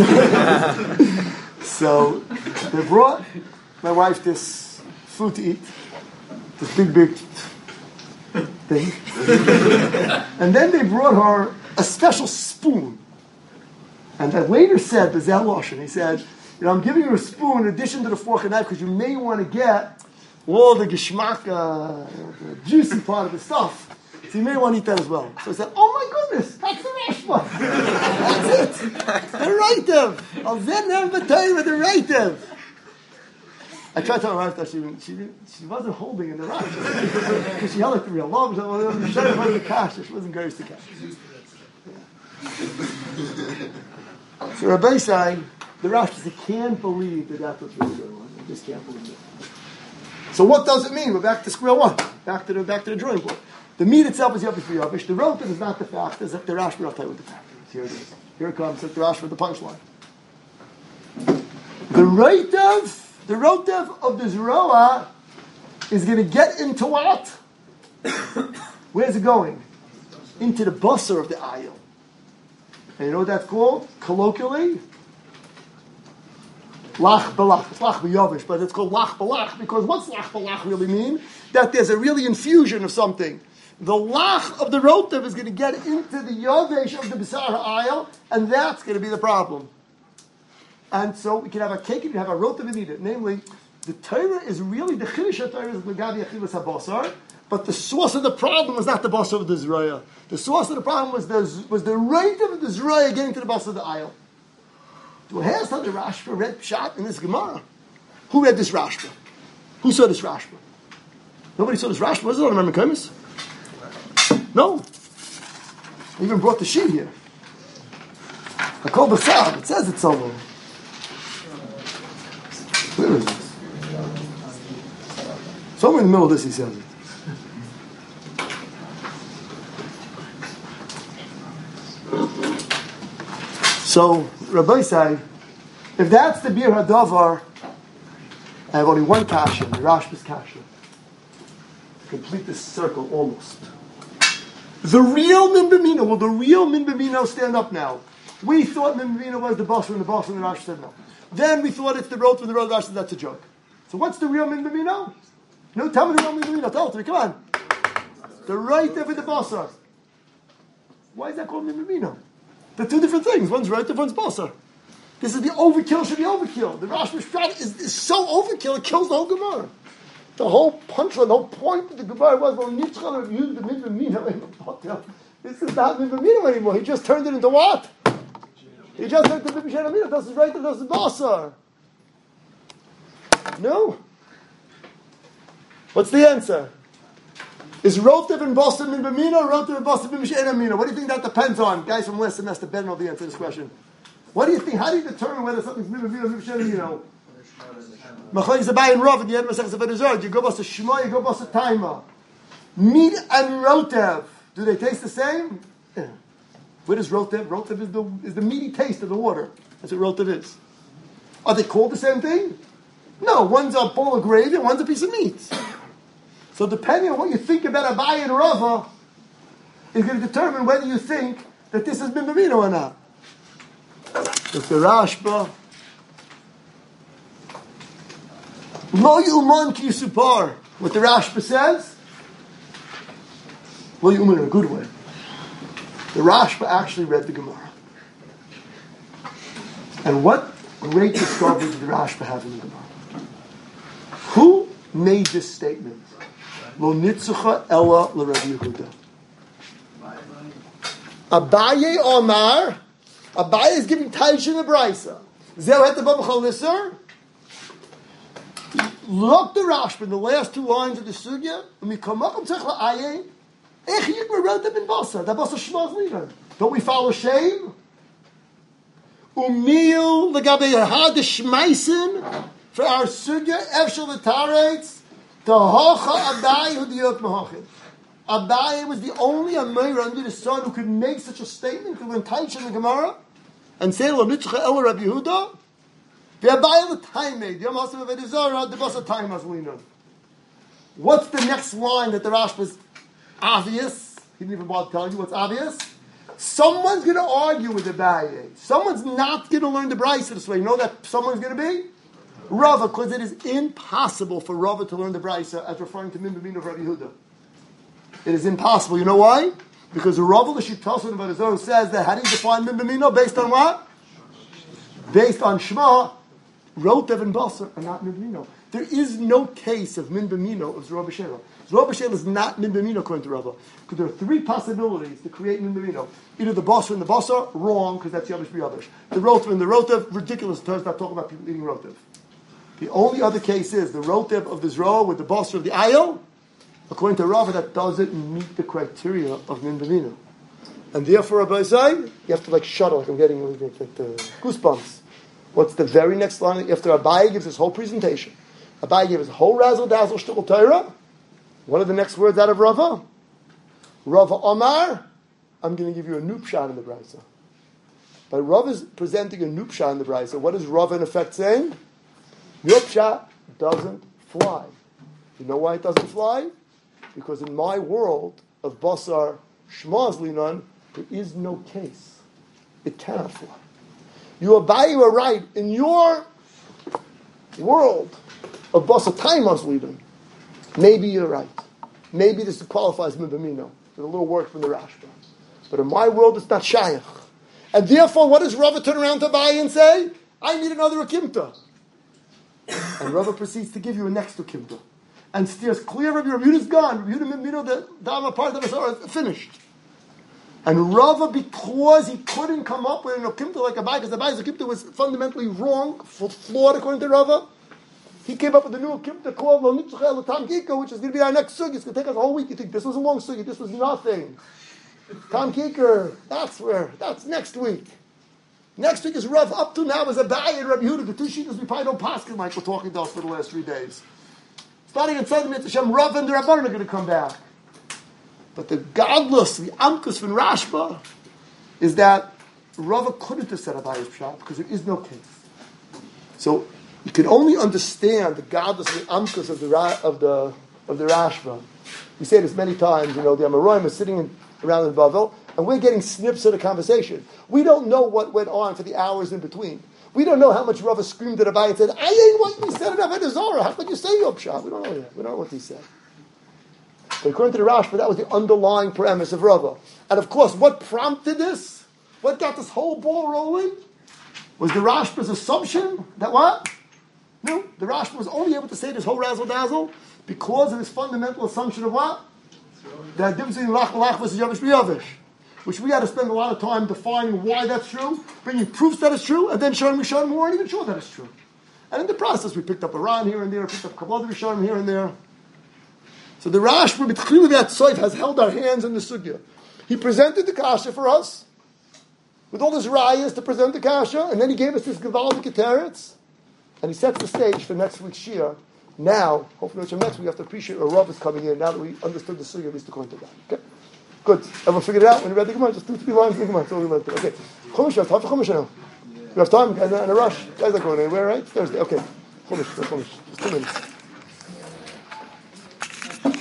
So, so they brought my wife this food to eat, this big, big thing, and then they brought her a special spoon. And I later said, Bezel Loshen, he said, you know, I'm giving you a spoon in addition to the fork and knife because you may want to get all the geschmack, uh, the juicy part of the stuff. So you may want to eat that as well. So I said, oh my goodness, that's the Rashba. That's it. The Reitev. Al zeh never b'Torah, the Reitev. I tried to tell my wife that she, she, didn't, she wasn't holding in the Rashba. Because she held it to real long. She wasn't the cash. She wasn't going to cash. So Rabbi say, the Rashi says, I can't believe that that's what's really going on. I just can't believe it. So what does it mean? We're back to square one. Back to the back to the drawing board. The meat itself is yavish v'yavish. The rotav is not the fact. Is that the Rashba? I'll tell you what the fact is. Here it is. Here it comes. It's the Rashba with the punchline. The rotav, the rotav of the Zeroah is going to get into what? Where's it going? Into the busser of the ayil. And you know what that's called? Colloquially? Lach balach. It's lach b'yavish, but it's called lach balach because what's lach balach really mean? That there's a really infusion of something. The lach of the rotav is going to get into the yavish of the b'sar ayil, and that's going to be the problem. And so we can have a cake and you have a rotav and eat it. Namely, the Torah is really, the chiddush of Torah is l'gabi achilas habasar, but the source of the problem was not the basar of the zraya. The source of the problem was the was the rate of the zraya getting to the basar of the ayil. Well, here's how the Rashba read Pshat in this Gemara. Who read this Rashba? Who saw this Rashba? Nobody saw this Rashba. Was it on the Memekomis? No. I even brought the sheet here. I called the Sab. It says it somewhere. Where is this? Somewhere in the middle of this he says it. So, Rabbi say, if that's the Bir HaDavar, I have only one kasha, the Rashba's kasha. Complete this circle almost. The real Min B'mino, will the real Min B'mino stand up now? We thought Min B'mino was the Basra and the Basra and the Rash said no. Then we thought it's the road from the road, the Rash said that's a joke. So what's the real Min B'mino? No, tell me the real Min B'mino, tell it to me, come on. The right of the Basra. Why is that called Min B'mino? They're two different things. One's right, one's basar. This is the overkill should be overkill. The Rosh Mishpat is, is so overkill, it kills the whole Gemara. The whole punchline, the whole point of the Gemara was, well, Nitzchal reviewed the Min B'mino. This is not Min B'mino anymore. He just turned it into what? He just turned it into Min B'mino. This is right, this is basar. No. What's the answer? Is Rotev and Boston Min B'mino or Rotev and Boston Min B'mino? What do you think that depends on? Guys from last semester, Ben know the answer to this question. What do you think? How do you determine whether something's Min B'mino or Min B'mino? Machlokes Abaye and Rav at the end of Masechtas Avodah Zarah. You go bust a Shema, you go bust a Taima. Meat and Rotev, do they taste the same? Yeah. What is Rotev? Rotev is the is the meaty taste of the water. That's what Rotev is. Are they called the same thing? No. One's a bowl of gravy and one's a piece of meat. So depending on what you think about Abaye and Rava, is going to determine whether you think that this is Min B'mino or not. If the Rashba, Lo Yuman Ki Yisupar, what the Rashba says, Lo Yuman in a good way. The Rashba actually read the Gemara. And what great discovery did the Rashba have in the Gemara? Who made this statement? Lo nitzucha ella l'Rav Yehuda. Abaye Omar. Abaye is giving Taishin a Brisa. Zeh het the Baba Chalisser. Look the Rashba in the last two lines of the sugya. When we come up and tzech la'ayin, ech yikmer wrote them in Basa. That Basa Shmaz leader. Don't we follow shame? Umil l'gabe had the shmeisin for our sugya efshel l'taretz. The Hocha Abaye who the Mahachid. Abaye was the only Amir under the sun who could make such a statement, could learn Taich in the Gemara, and say, Lo Nitzcha El Rabbi Yehuda, the Abaye the time made, the Yom HaSav Avodah Zarah, the Basa time has leaned. What's the next line that the Rashba is obvious? He didn't even bother to tell you what's obvious. Someone's going to argue with Abaye. Someone's not going to learn the Brisa this way. You know that someone's going to be? Rava, because it is impossible for Rava to learn the Brisa as referring to Min B'mino of Rabbi Yehuda. It is impossible. You know why? Because the Rava L'Shitason of his own says that how do you define Min B'mino? Based on what? Based on Shema, Rotev and Basar are not Min B'mino. There is no case of Min B'mino of Zerah B'Shela. Zerah B'Shela is not Min B'mino according to Rava. Because there are three possibilities to create Min B'mino. Either the Basar and the Basar, wrong, because that's Yavish B'Yavish. The Rotev and the Rotev, ridiculous. The Torah's not talking about people eating Rotev. The only other case is the Rotev of the Zroa with the Basar of the Ayil. According to Rava, that doesn't meet the criteria of Min B'mino. And therefore, Rabbi Zay, you have to like shudder, like I'm getting like the goosebumps. What's the very next line? After Abaye gives his whole presentation, Abai gave us a whole razzle dazzle shtickle Torah. What are the next words out of Rava? Rava Omar, I'm going to give you a new pshat in the Brisa. But Rava is presenting a new pshat in the Brisa. What is Rava in effect saying? Your pshat doesn't fly. You know why it doesn't fly? Because in my world of Basar Shmaz Linan, there is no case. It cannot fly. You Abai are right. In your world of Basar Taimaz Linan, maybe you're right. Maybe this qualifies Mibamino. There's a little work from the Rashba. But in my world, it's not Shayach. And therefore, what does Rava turn around to Abai and say? I need another Akimta. And Rava proceeds to give you a next Akimta. And steers clear of your Rabbi Yehuda's gone. Rabbi Yehuda, you know, the Dama part of the Masarah is finished. And Rava, because he couldn't come up with an Akimta like Abai, because Abai's Akimta was fundamentally wrong, flawed according to Rava, he came up with a new Akimta called Lo Nitzach El Tam Kiko, which is going to be our next sugi. It's going to take us a whole week. You think this was a long sugi, this was nothing. Tam Kiker, that's where, that's next week. Next week is Rav. Up to now is Abai and Rabbi Yehuda. The two sheetahs we probably don't pass like we're talking to us for the last three days. Starting in Sunday, it's Hashem, Rav and the Rabbanan are going to come back. But the godless, the amkus from Rashba, is that Rava couldn't have said Abayi's pshat because there is no case. So you can only understand the godless, the amkus of the of the of the Rashba. We say this many times. You know, the Amoraim is sitting in, around in Bavel, and we're getting snips of the conversation. We don't know what went on for the hours in between. We don't know how much Rava screamed at Abai and said, I ain't what you said about the Zohar. How could you say your pshat? We don't know yet. We don't know what he said. But according to the Rashba, that was the underlying premise of Rava. And of course, what prompted this? What got this whole ball rolling? Was the Rashba's assumption that what? No, the Rashba was only able to say this whole razzle-dazzle because of his fundamental assumption of what? That difference between Lach Lach versus Yavish B'Yavish. Which we had to spend a lot of time defining why that's true, bringing proofs that it's true, and then showing Rishonim who weren't even sure that it's true. And in the process, we picked up Iran here and there, picked up a couple other Rishonim here and there. So the Rashba, with clearly that Soif, has held our hands in the sugya. He presented the kasha for us, with all his rayas to present the kasha, and then he gave us this Gavaldik Keteretz, and he sets the stage for next week's Shia. Now, hopefully next week, we have to appreciate where Rav is coming in, now that we understood the sugya, at least according to that. Okay? Good. Everyone figured it out when you read the Gemara? Just two, three lines in the Gemara. That's all we learned. Okay. Chumash, time for Chumash now. We have time and, and a rush. Guys are going anywhere, right? Thursday. Okay. Chumash, Chumash. Just two minutes.